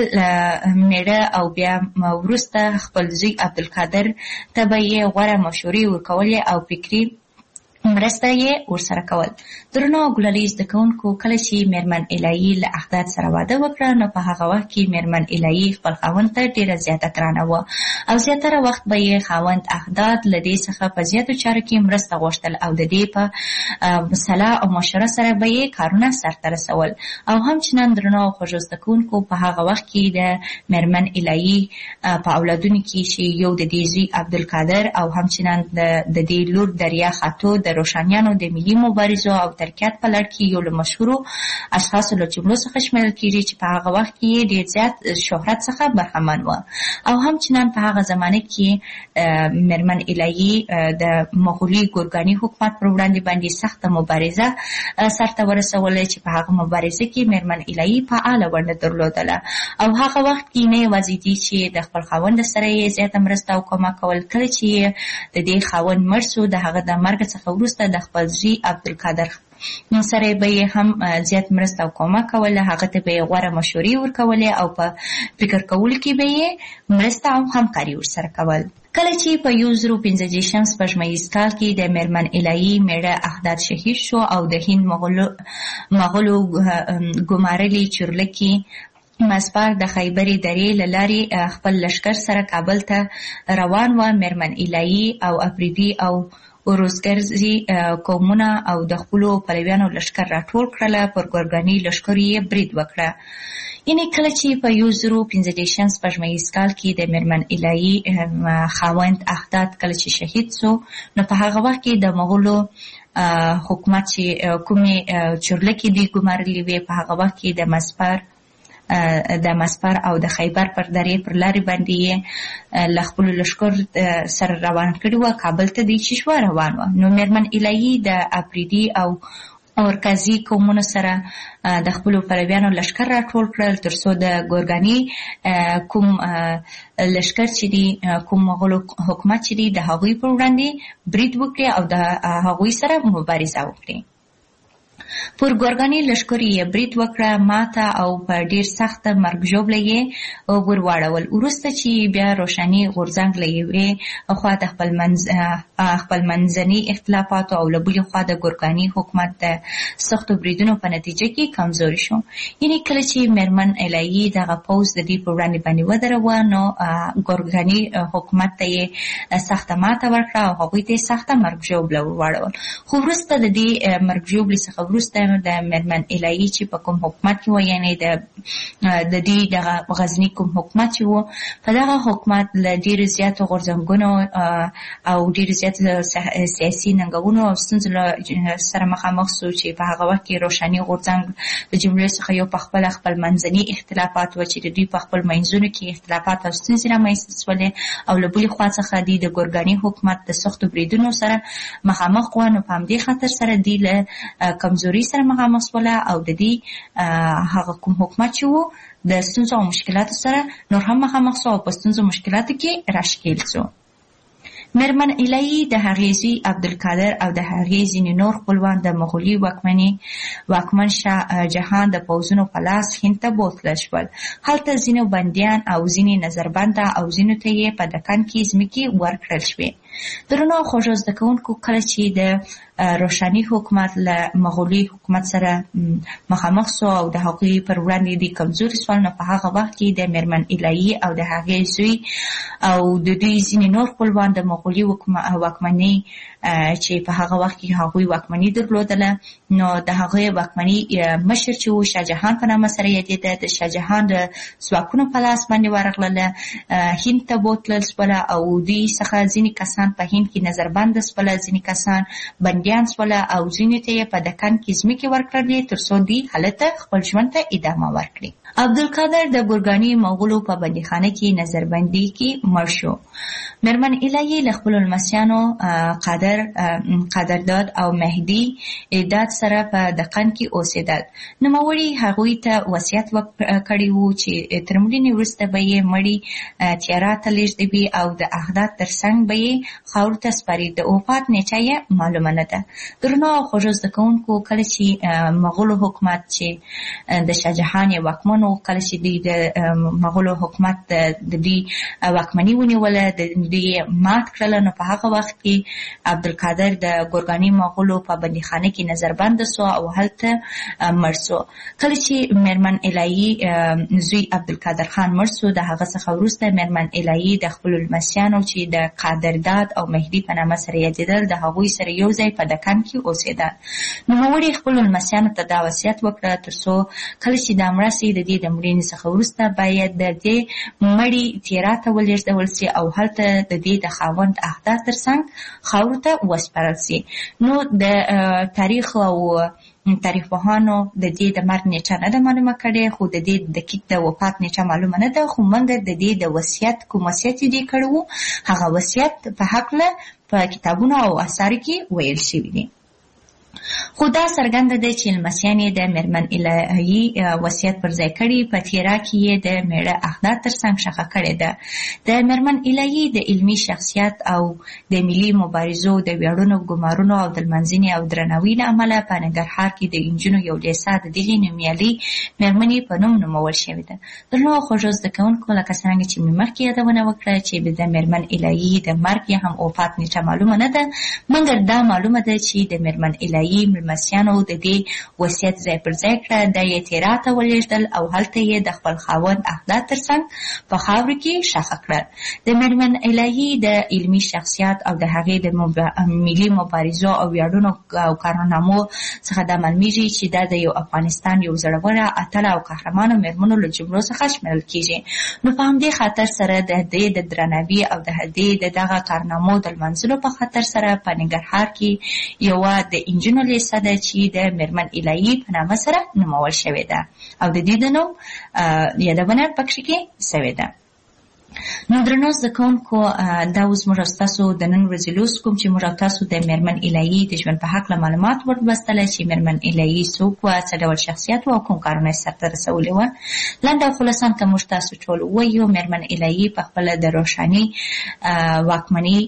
میړه او بیا وروسته خپل زوی عبدالقادر ته به یې غوره مشورې ورکولې او فکري مرسته یې ورسره کول. درنو او ګلالي زده کوونکو کله چې میرمن الهي له احداد سره واده وکړه، نو په هغه وخت کې میرمن الهي خپل خاوند ته ډېره زیاته ګرانه وه او زیاتره وخت به یې خاوند احداد له دې څخه په زیاتو چارو کې مرسته غوښتل او د دې په صلاح او مشوره سره به یې کارونه سرته رسول. او همچنان درنو او خوږو زده کوونکو په هغه وخت کې د میرمن الهي په اولادونو کې چې یو د دې زوی عبدالقادر او همچنان د دې لور دریا خاتو د روشنیانو د ملي مبارزو او ترکیات په لړ کې یو له مشهورو اشخاصو له جملو څخه شمیرل کېږي چې په هغه وخت کې ډېر زیات شهرت څخه برخمن وه. او همچنان په هغه زمانه کې میرمن الهي د مغولي ګورګاني حکومت پر وړاندې باندې سخته مبارزه سرته ورسوله چې په هغه مبارزه کې میرمن الهي فعاله ونډه درلودله. او هغه وخت کې نه یوازې دي چې د خپل خاوند سره یې زیاته مرسته او کومک کول، کله چې د دې خاوند مړ سو، د هغه د مرګ څخه وروسته د خپل زوی عبدالقادر سره به یې هم زیات مرسته او کومک کوله، هغه ته به یې غوره مشورې ورکولې او په فکر کولو کې به یې مرسته او همکاري ورسره کول. کله چې په 1015 سپوږمیز کال کې د میرمن الهي میړه احداد شهید شو او د هند مغولو ګمارلې چورلکې ماسپار د خیبرې درې له لارې خپل لښکر سره کابل ته روان وه. میرمن الهي او افریدي او اوروزګرزي قومونه او د خپلو پلویانو لښکر راټول کړله. پر ګورګاني لښکرو یې برید وکړه. یعنې کله چې په 1045 سپوږمیز کال کې د میرمن الهي خاوند احداد کله چې شهید سو، نو په هغه وخت کې د مغولو حکومت چې کومې چورلکې دوی ګمارلې وې، په هغه وخت کې د مسپر او د خیبر پر درې پر لارې باندې یې له خپلو لښکر سره روان کړي وه. کابل ته دوی چې شوه روان وه. نو میرمن الهي د افریدي او اورکزي قومونو سره د خپلو پلویانو لښکر راټول کړل تر څو د ګورګاني کوم لښکر چې دي، کوم مغولو حکومت چې دي، د هغوی پر وړاندې برید وکړي او د هغوی سره مبارزه وکړي. پر ګورګاني لښکرو یې برید وکړه، ماته او په ډېر سخته مرګ ژوبله یې ورواړول. وروسته چې بیا روښاني غورځنګ له یوې خوا د خپل منځني اختلافاتو او له بلې خوا د ګورګاني حکومت د سختو بریدونو په نتیجه کې کمزوري شو. یعنې کله چې میرمن الهي دغه پوځ د دې پر وړاندې باندې ودروه، نو ګورګاني حکومت ته یې سخته ماته ورکړه او هغوی ته یې سخته مرګ ژوبله ورواړول. خو وروسته د دې مرګ ژوبلې څخه وروسته د میرمن الهي چې په کوم حکومت کې و، یعنې د دې دغه غزني کوم حکومت چې و، په دغه حکومت له ډېرو زیاتو غورځنګونو او ډېرو زیاتو سیاسي ننګونو او ستونزو سره مخامخ سو چې په هغه وخت کې روښاني غورځنګ د جملې څخه یو په خپل منځني اختلافات و چې د دوی په خپل منځونو کې اختلافات او ستونزې رامنځته سولې، او له بلې خوا څخه دوی د ګورګاني حکومت د سختو بریدونو سره مخامخ وه. نو په همدې خاطر سره دوی له کمزوري سره مخامخ سوله او د دې هغه کوم حکومت چې و د ستونزو او مشکلاتو سره نور هم مخامخ سو او په ستونزو مشکلاتو کې راښکېل سو. میرمن الهي د هغې زوی عبدالقادر او د هغې ځینې نور خپلوان د مغولي واکمن شاه جهان د پوځونو په لاس هند ته بوتلل شول. هلته ځینو بندیان او ځینې نظربنده او ځینو ته یې په دکن کې ځمکې ورکړل شوې. درنو خوږو زده کوونکو، کله چې د روښاني حکومت له مغولي حکومت سره مخامخ سو او د هغوی پر وړاندې د کمزوري سول، نو په هغه وخت کې د میرمن الهي او د هغې زوی او د دوی ځینې نور خپلوان د مغولي واکمنۍ چې په هغه وخت کې هغوی واکمني درلودله، نو د هغې واکمني مشر چې و شاه جهان په نامه سره یادېده، د شاه جهان د ځواکونو په لاس باندې ورغلله. هند ته بوتلل سوله او دوی څخه ځینې کسان په هند کې نظربنده سوله، ځینې کسان بندیان سوله او ځینې ته یې په دکن کې ځمکې ورکړلې تر څو دوی هلته خپل ژوند ته ادامه ورکړي. عبدالقادر د ګورګاني مغولو په بندیخانه کې نظربندي کې مړ شو. میرمن الهي له خپلو لمسیانو قدرداد او مهدي داد سره په دکن کې اوسېدل. نوموړي هغوی ته وصیت کړی و چې تر مړینې وروسته به یې مړی تیارا ته لیږدوي او د احداد تر څنګ به یې خاورو ته سپاري. د وفات نیټه یې معلومه نه ده. درنو او خوږو زده کوونکو، کله چې مغولو حکومت چې د شاه جهان یې واکمن و، کله چې دوی د مغولو حکومت د دوی واکمني ونیوله، د دوی مات کړله، نو په هغه وخت کې عبدالقادر د ګورګاني مغولو په بندیخانه کې نظربنده سو او هلته مړ سو. کله چې میرمن الهي زوی عبدالقادر خان مړ سو، د هغه څخه وروسته میرمن الهي د خپلو لمسیانو چې د قدرداد او مهدي په نامه سره یادېدل، د هغوی سره یو ځای په دکن کې اوسېدل. نوموړي خپلو لمسیانو ته دا وصیت وکړه تر څو کله چې دا مړه سي، د دې د مړینې څخه وروسته باید د دې مړي تیرا ته ولېږدول سي او هلته د دې د خاوند احداد تر څنګ خاورو ته وسپارل سي. نو د تاریخ او تاریخ پوهانو د دې د مرګ نیټه نه ده معلومه کړې، خو د دې دقیق د وفات نیټه معلومه نه ده. خو موږ د دې د وصیت کوم وصیت دې کړی و، هغه وصیت په هکله په کتابونو او اثارو کې ویل شوي دي. خو دا څرګنده ده چې لمسیان یې د میرمن الهي وصیت پر ځای کړي، په تیرا کې یې د میړه احداد تر څنګ ښخه کړې ده. د میرمن الهي د علمي شخصیت او د ملي مبارزو د ویاړونو، ګمارونو او د لمانځنې او درناوي له امله په ننګرهار کې د انجونو یو لیسه د دغې نومیالۍ میرمنې په نوم نومول شوې ده. درنو خوږو زده کوونکو، لکه څرنګه چې مې مخکې یادونه وکړه چې د میرمن الهي د مرګ یا هم وفات نیټه معلومه نه ده، مګر دا معلومه ده چې د میرمن الهي الهي مېلمستیانو د دې وصیت ځای پر ځای کړه، د یې تیرا ته ولېږدل او هلته یې د خپل خاوند احداد ترڅنګ په خاورو کې ښخ کړل. د مېرمن الهي د علمي شخصیت او د هغې د ملي مبارزو او ویاړونو او کارنامو څخه دا معلومیږي چې دا د یو افغانستان یو زړوره اتله او قهرمانه مېرمنو له جملو څخه شمیرل کیږي. نو په همدې خاطر سره د دې د درناوي او د دې د دغه کارنامو د لمانځلو په خاطر سره په ننګرهار کې یوه د انجونو لیسه ده چې د مېرمن الهي په نامه سره نومول شوې ده او د دې د نوم یادونه پکې کې شوې ده. نو درنو زده کوونکو، دا اوس موږ ستاسو د نن ورځې لوست کوم چې موږ تاسو د مېرمن الهي د ژوند په هکله معلومات ورلوستل چې مېرمن الهي څوک وه، څه ډول شخصیت و او کوم کارونه یې سرته رسولي وه. لنډ او خلاصان که موږ تاسو ټول ووایو، مېرمن الهي په خپله د روښاني واکمني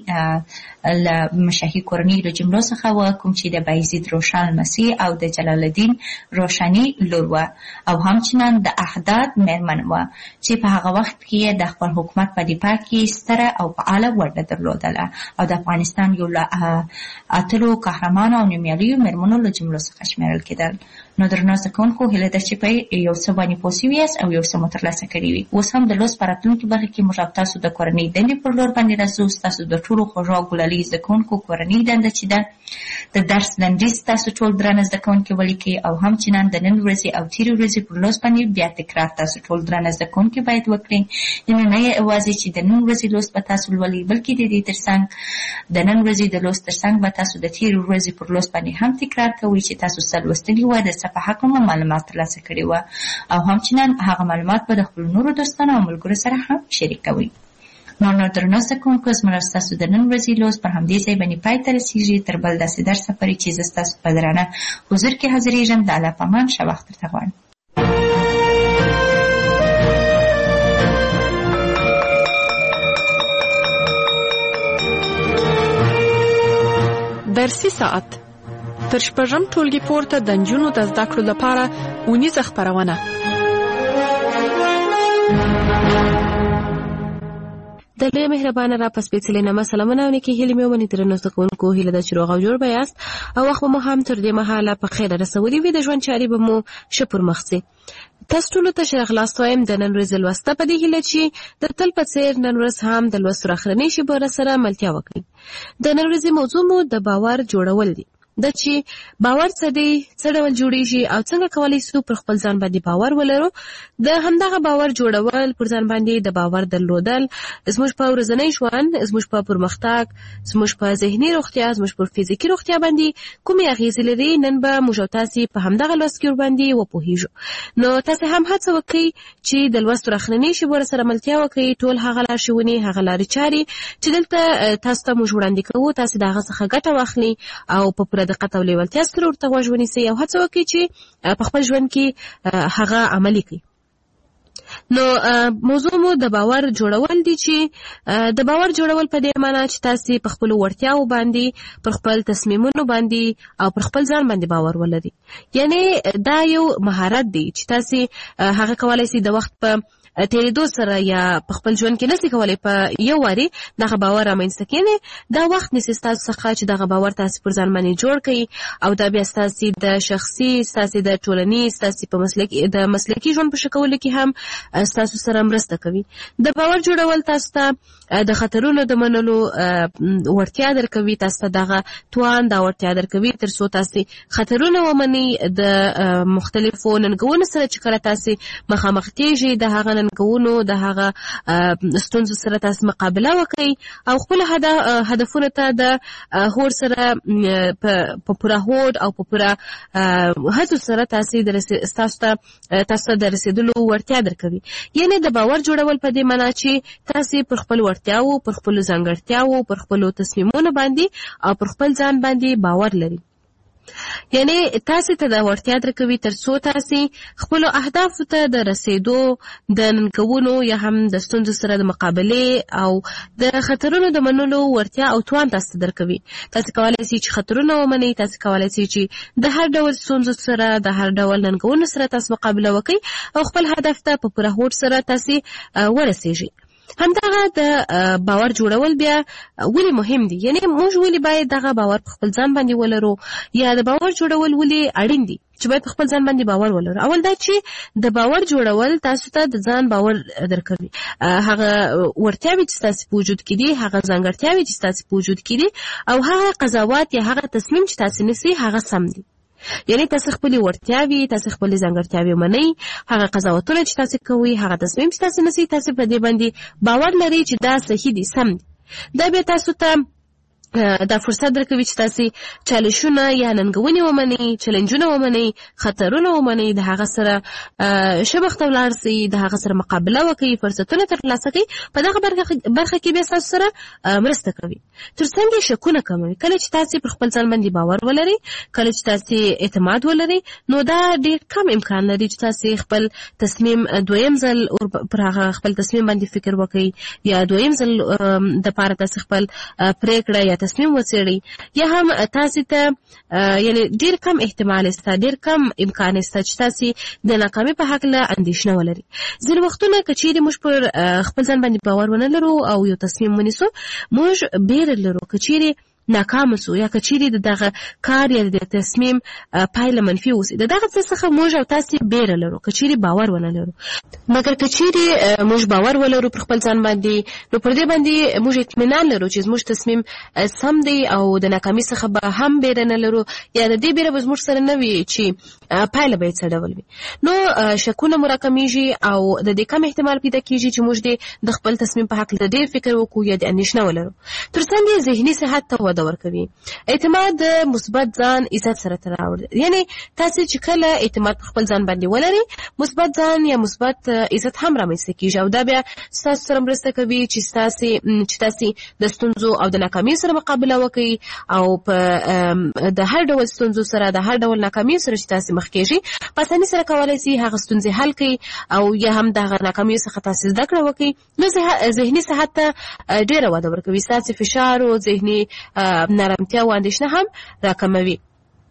له مشاهي کورنۍ له جملو څخه وه، کوم چې د بایزید روښان لمسۍ او د جلال الدین روښاني لور وه او همچنان د احداد مېرمن وه چې په هغه وخت کې د خپل حکومت په دفاع کې ستره او فعاله ونډه درلودله او د افغانستان یو له اتلو قهرمانو او نومیالیو مېرمنو له جملو څخه شمیرل کېدل. نو درنو زده کوونکو، هیله ده چې په یو څه باندې پوه سوي یاست او یو څه مو ترلاسه کړي وي. اوس هم د لوست په راتلونکي برخه کې موږ تاسو د کورنۍ دندې پر لور باندې راځو. ستاسو د ټولو خوږو او ګلالي زده کوونکو کورنۍ دنده چې ده د درس لنډیز تاسو ټول درانه زده کوونکي ولیکئ او همچنان د نن ورځې او تېرې ورځې پر لوست باندې بیا تکرار تاسو ټول درانه زده کوونکي باید وکړئ. یعنې نه یوازې چې د نن ورځې لوست به تاسو لولئ، بلکې د دې ترڅنګ د نن ورځې د لوست ترڅنګ به تاسو د تېرې ورځې پر لوست باندې هم تکرار کوئ چې تاسو څه لوستلي وه، د څه په هکله مو معلومات ترلاسه کړي وه او همچنان هغه معلومات به د خپلو نورو دوستانو او ملګرو سره هم شریکوئ. نو درنو زده کوونکو، زموږ ستاسو د نن ورځې لوست پر همدې ځای باندې پای ته رسېږي. تر بل داسې درسه پورې چې زه ستاسو په درانه حضور کې حاضرېږم، د الله په امان ښه وخت درته غواړم. درسي ساعت تر شپږم ټولګي پورته د نجونو د زده کړو لپاره اونیزه خپرونه. د لوی مهربانه را په سپېڅلې نامه سلامونه او نیکې هیلې مې ومنئ. درنو زده کوونکو، هیله ده چې روغ او جوړ به یاست او وخت به مو هم تر دې مهاله په خیره رسولي وي، د ژوند چارې به مو ښه پر مخ ځي. تاسو ټولو ته ښه راغلاست وایم د نن ورځې لوسته په دې هیله چې د تل په څېر نن ورځ هم د لوستو اخرنۍ شېبو راسره ملتیا وکړئ. د نن ورځې موضوع مو د باور جوړول دي. دا چې باور څه دی، څه ډول جوړیږي او څنګه کولی شو پر خپل ځان باندې باور ولرو. د همدغه باور جوړول، پر ځان باندې د باور درلودل زموږ په ورځنی ژوند، زموږ په پرمختګ، زموږ په ذهني روغتیا، زموږ په فزیکي روغتیا باندې کومې اغیزې لري، نن به موږ او تاسې په همدغه لوست کې ورباندې وپوهیږو. نو تاسې هم هڅه وکړئ چې د لوستو اخرنۍ شېبو سره ملتیا وکړئ. ټول هغه لارښوونې، هغه لارې چارې چې دلته تاسو ته موږ وړاندې کوو، تاسې د هغه څخه ګټه واخلئ او په پوره دقت او لیوالتیا سره ورته غوږ ونیسئ او هڅه وکړئ چې په خپل ژوند کې هغه عملي کړئ. نو موضوع مو د باور جوړول دي چې د باور جوړول په دې معنی چې تاسې په خپلو وړتیاو باندې، پر خپل تصمیمونو باندې او پر خپل ځان باندې باور ولرئ. یعنې دا یو مهارت دی چې تاسې هغه کولی شئ د وخت په تیریدو سره یا په خپل ژوند کې نشئ کولی په یو وارې دغه باور رامنځته کړئ. دا وخت نیسي ستاسو څخه چې دغه باور تاسې پر ځان باندې جوړ کړئ او دا بیا ستاسې د شخصي، ستاسې د ټولنیز، ستاسې په مسلکي ژوند په ښه کولو کې هم ستاسو سره مرسته کوي. د باور جوړول تاسو ته د خطرونو د منلو وړتیا درکوي، تاسو ته دغه توان، دا وړتیا درکوي تر څو تاسې خطرونه ومنئ. د مختلفو ننګونو سره چې کله تاسې مخامخ کېږئ، د هغه ننګونو، د هغه ستونزو سره تاسو مقابله وکړئ او خپل هدفونو ته د هوډ سره په پوره هوډ او په پوره هڅو سره تاسو ته د رسیدلو وړتیا درکوي. یعنې د باور جوړول په دې معنی چې تاسې پر خپل وړتیاو، پر خپلو ځانګړتیاو، پر خپلو تصمیمونو باندې او پر خپل ځان باندې باور لري. یعنی تاسې ته دا وړتیا درکوي تر څو تاسې خپلو اهدافو ته د رسیدو، د ننګونو یا هم د ستونزو سره د مقابلې او د خطرونو د منلو وړتیا او توان تاسو ته درکوي. تاسې کولی شئ چې خطرونه ومنئ، تاسې کولی شئ چې د هر ډول ستونزو سره، د هر ډول ننګونو سره تاسو مقابله وکړئ او خپل هدف ته په پوره هوډ سره تاسې ورسیږئ. همدغه د باور جوړول بیا ولې مهم دي، یعنی موږ ولې باید دغه باور په خپل ځان باندې ولرو، یا د باور جوړول ولې اړین دي چې باید په خپل ځان باندې باور ولرو. اول دا چې د باور جوړول تاسو ته د ځان باور درکوي، هغه ورتیاوې چې تاسو په وجود کې دي، هغه ځانګړتیاوې چې تاسو په وجود کې دي، او هغه قضاوت یا هغه تصمیم چې تاسو نیسئ هغه سم دي. یعنی تاسو خپل ورتیاوې، تاسو خپل ځانګړتیاوې منئ، هغه قضاوتونه چې تاسو کوئ، هغه تصمیم چې تاسو نیسئ، تاسو په دې باندې باور لرئ چې دا صحیح دي، سم دي. دا به تاسو ته دا فرصت درکوي چې تاسو چالشونه یا ننګونې ومنئ، چلنجونه ومنئ، خطرونه ومنئ، د هغه سره شبخته ولاړ سئ، د هغه سره مقابله وکړئ، فرصتونه ترلاسه کړئ. په دغه برخه کې به تاسو سره مرسته کوي. ترڅنګ شکونه کموي. کله چې تاسو پر خپل ځان باندې باور ولرئ، کله چې تاسو اعتماد ولرئ، نو دا ډېر کم امکان لري چې تاسو خپل تصمیم دویم ځل پر هغه خپل تصمیم باندې فکر وکړئ، یا دویم ځل د پاره تاسو خپل پریکړه یا تصمیم وڅېړئ، یا هم تاسو ته یعنی ډېر کم احتمال شته، ډېر کم امکان شته چې تاسو د ناکامۍ په هکله اندېښنه ولرئ. ځینې وختونه که چیرې موږ پر خپل ځان باندې باور ونه لرو او یو تصمیم ونیسو، موږ بیره لرو که چیرې ناکام سو، یا که چیرې دغه کار یا د تصمیم پایله منفي اوسي، دغه څه څخه موږ او تاسو بیره لرو که چیرې باور ونه لرو. مګر که چیرې موږ باور ولرو پر خپل ځان باندې، نو پر دې باندې موږ اطمینان لرو چې زموږ تصمیم سم دی او د ناکامۍ څخه به هم بیره نه لرو، یا د دې بیره به زموږ سره نه وي چې پایله به یې څه ډول وي. نو شکونه مو راکمیږي او د دې کم احتمال پیدا کېږي چې موږ د خپل تصمیم په هکله ډېر فکر وکړو یا د اندېښنه ولرو. ترڅنګ یې ذهني صحت ته وده ورکوي. اعتماد د مثبت ځان عزت سره تړاو لري. یعنی تاسو چې کله اعتماد په خپل ځان باندې ولرئ، مثبت ځان یا مثبت عزت هم رامنځته کیږي، او دا بیا تاسو سره مرسته کوي چې تاسو د ستونزو او د ناکامۍ سره مقابله وکړئ، او په د هر ډول ستونزو سره، د هر ډول ناکامۍ سره چې تاسو مخ کېږئ، په اسانۍ سره کولای شئ هغه ستونزې حل کړئ، او یا هم د هغه ناکامۍ څخه تاسو زده کړه وکړئ. نو ذهني صحت ته ډېره وده ورکوي، ستاسو فشار او ذهني نارمتیا او اندېښنه هم راکموي.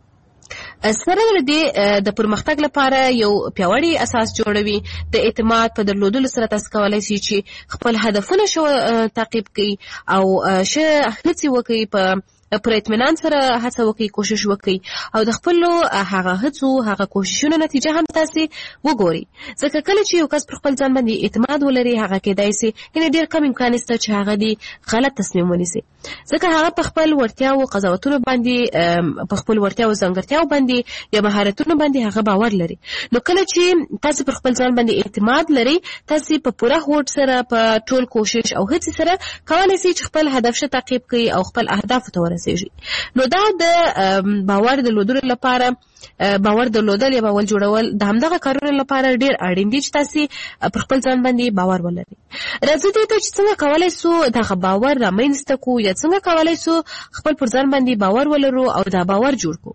سره دې د پرمختګ لپاره یو پیاوړی اساس جوړوي. د اعتماد په درلودلو سره تاسو کولای شئ چې خپل هدفونه تعقیب کړئ او هڅې وکړئ، پر اطمینان سره هڅه وکړئ، کوشش وکړئ، او د خپل هغه هڅو هغه کوششونو نتیجه هم تاسو وګورئ. ځکه کله چې یو کس پر خپل ځان باندې اعتماد ولري، هغه کېدای شي یعنی ډېر کم امکان شته چې هغه دی غلط تصمیم ونیسي، ځکه هغه په خپل وړتیاو قضاوتونو باندې، په خپل وړتیاو ځانګړتیاو باندې یا مهارتونو باندې هغه باور لري. نو کله چې تاسو پر خپل ځان باندې اعتماد لري، تاسو په پوره هوډ سره، په ټول کوشش او هڅې سره کولای شئ چې خپل هدف تعقیب کړئ او خپل اهداف ته ورسیږئ. نو دا د باور درلودلو لپاره، باور درلودل یا باور جوړول د همدغه کارونو لپاره ډېر اړین دي چې تاسو پر خپل ځان باندې باور ولرئ. راځئ دې ته چې څنګه کولای شو دغه باور رامنځته کړو، یا څنګه کولای شو خپل پر ځان باندې باور ولرو او دا باور جوړ کړو.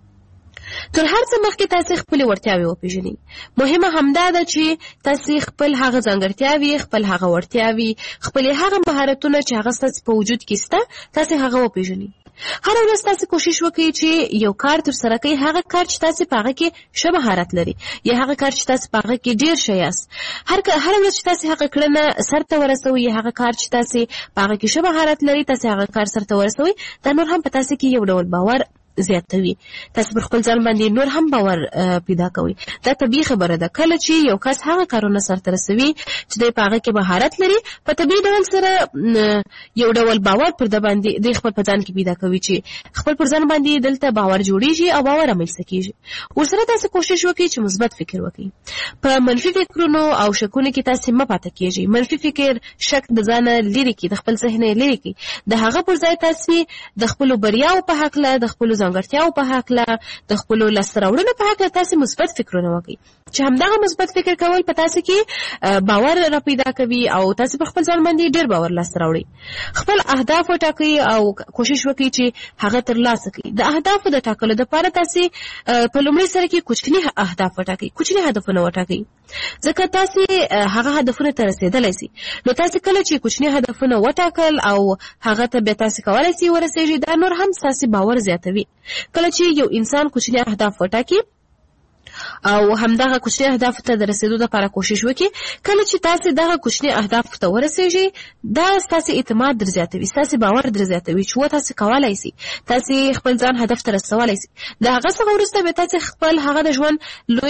تر هر څه مخکې تاسو خپل وړتیاوې وپېژنئ. مهمه همدا ده چې تاسو خپل هغه ځانګړتیاوې، خپل هغه وړتیاوې، خپل هغه مهارتونه چې هغه ستاسو په وجود کې شته، تاسو هغه وپېژنئ. هر ورځ تاسو کوشش وکړئ چې یو کار تر سره کړئ، هغه کار چې تاسو په هغه کې ښه مهارت لري، یا هغه کار چې تاسو په هغه کې ډېر ښه یاست. هر ورځ چې تاسو هغه کړنه سرته ورسوئ، یا هغه کار چې تاسو په هغه کې ښه مهارت لري، تاسو هغه کار سرته ورسوئ، دا نور هم په تاسو کې یو ډول باور زیاتوي. تاسو پر خپل ځان باندې نور هم باور پیدا کوئ. دا طبیعي خبره ده. کله چې یو کس هغه کارونه سرته رسوي چې د په هغه کې مهارت لري، په طبیعي ډول سره یو ډول باور پر د باندې د خپل په ځان کې پیدا کوي، چې خپل پر ځان باندې دلته باور جوړیږي او باور رامنځته کیږي. ورسره تاسو کوشش وکړئ چې مثبت فکر وکړئ. په منفي فکرونو او شکونو کې تاسو مه پاتې کیږئ. منفي فکر شک د ځان لري کی، د خپل ذهن لري کی. د هغه پر ځای تاسو د خپل بریاو په هکله، د خپل ځانګړتیاو په هکله، د خپل لاسته راوړنو په هکله تاسو مثبت فکرونه وکړئ، چې همدغه مثبت فکر کول په تاسو کې باور را پیدا کوي او تاسو په خپل ځان باندې ډېر باور لاسته راوړئ. خپل اهداف وټاکئ او کوشش وکړئ چې هغه ترلاسه کړئ. د اهدافو د ټاکلو لپاره تاسو په لومړي سره کې کوچني اهداف وټاکئ، کوچني هدفونه وټاکئ، ځکه تاسو هغه هدفونه ته رسیدلی شئ. نو تاسو کله چې کوچني هدفونه وټاکل او هغه ته به تاسو کولای شئ ورسیږئ، دا نور هم تاسو باور زیاتوي. کله چې یو انسان کوچني اهداف وټاکي، او همدغه کوچني اهداف ته د رسیدو لپاره کوشش وکړي. کله چې تاسو دغه کوچني اهداف ته ورسیږئ دا تاسو اعتماد در زیاتوي، تاسو باور در زیاتوي چې تاسو کولای شئ، تاسو خپل ځان هدف ته رسولای شئ. دا هغه څه وروسته به تاسو خپل هغه د ژوند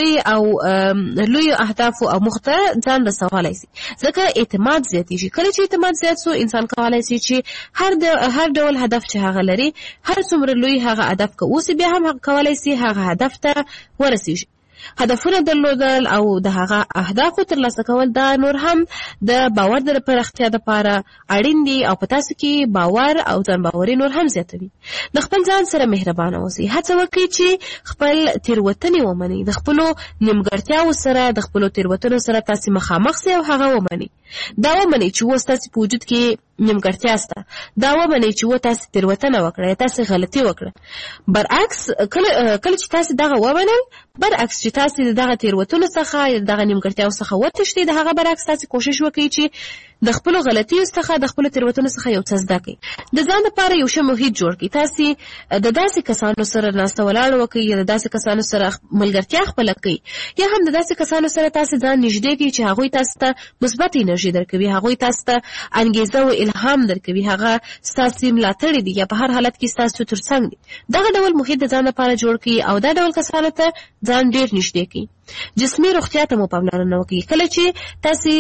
لوی اهداف او مخته ځان رسولای شئ، ځکه اعتماد زیاتېږي. کله چې اعتماد زیات شو انسان کولای شي چې هر ډول هدف چې هغه لري، هر څومره لوی هغه هدف که اوسي، بیا هم کولای شي هغه هدف ته ورسیږي. هدفونه درلودل او د هغه اهدافو ترلاسه کول دا نور هم د باور د پراختیا لپاره اړین دي او په تاسو کې باور او ځان باوري نور هم زیاتوي. د خپل ځان سره مهربانه اوسئ، هڅه وکړئ چې خپل تېروتنې ومنئ، د خپلو نیمګړتیاوو سره د خپلو تېروتنو سره تاسو مخامخ سئ او هغه ومنئ. دا ومنئ چې اوس تاسو په وجود کې نیمګړتیا شته، دا ومنئ چې تاسو تېروتنه وکړه، تاسو غلطي وکړه. برعکس کله چې تاسو دغه ومنئ، برعکس چې تاسو دغه تېروتنو څخه یا دغه نیمګړتیاو څخه وتښتئ، د هغه برعکس تاسو کوشش وکړئ چې د خپل غلطیو څخه د خپل تېروتنو څخه یو څه زده کړئ. د ځان لپاره یو ښه محیط جوړ کړئ. تاسو د داسې کسانو سره ناسته ولاړه وکړئ یا د داسې کسانو سره ملګرتیا خپله کړئ، یا هم د داسې کسانو سره تاسو ځان نږدې کړئ چې هغوی تاسو ته مثبت انرژي درکوي، هغوی تاسو ته انګیزه او الهام درکوي، هغه ستاسو ملاتړي دي یا په هر حالت کې ستاسو ترڅنګ دي. دغه ډول محیط د ځان لپاره جوړ کړئ او دا ډول کسانو ته ځان ډېر نږدې کړئ. جسمي روغتیا ته مو پاملرنه وکړئ. کله چې تاسو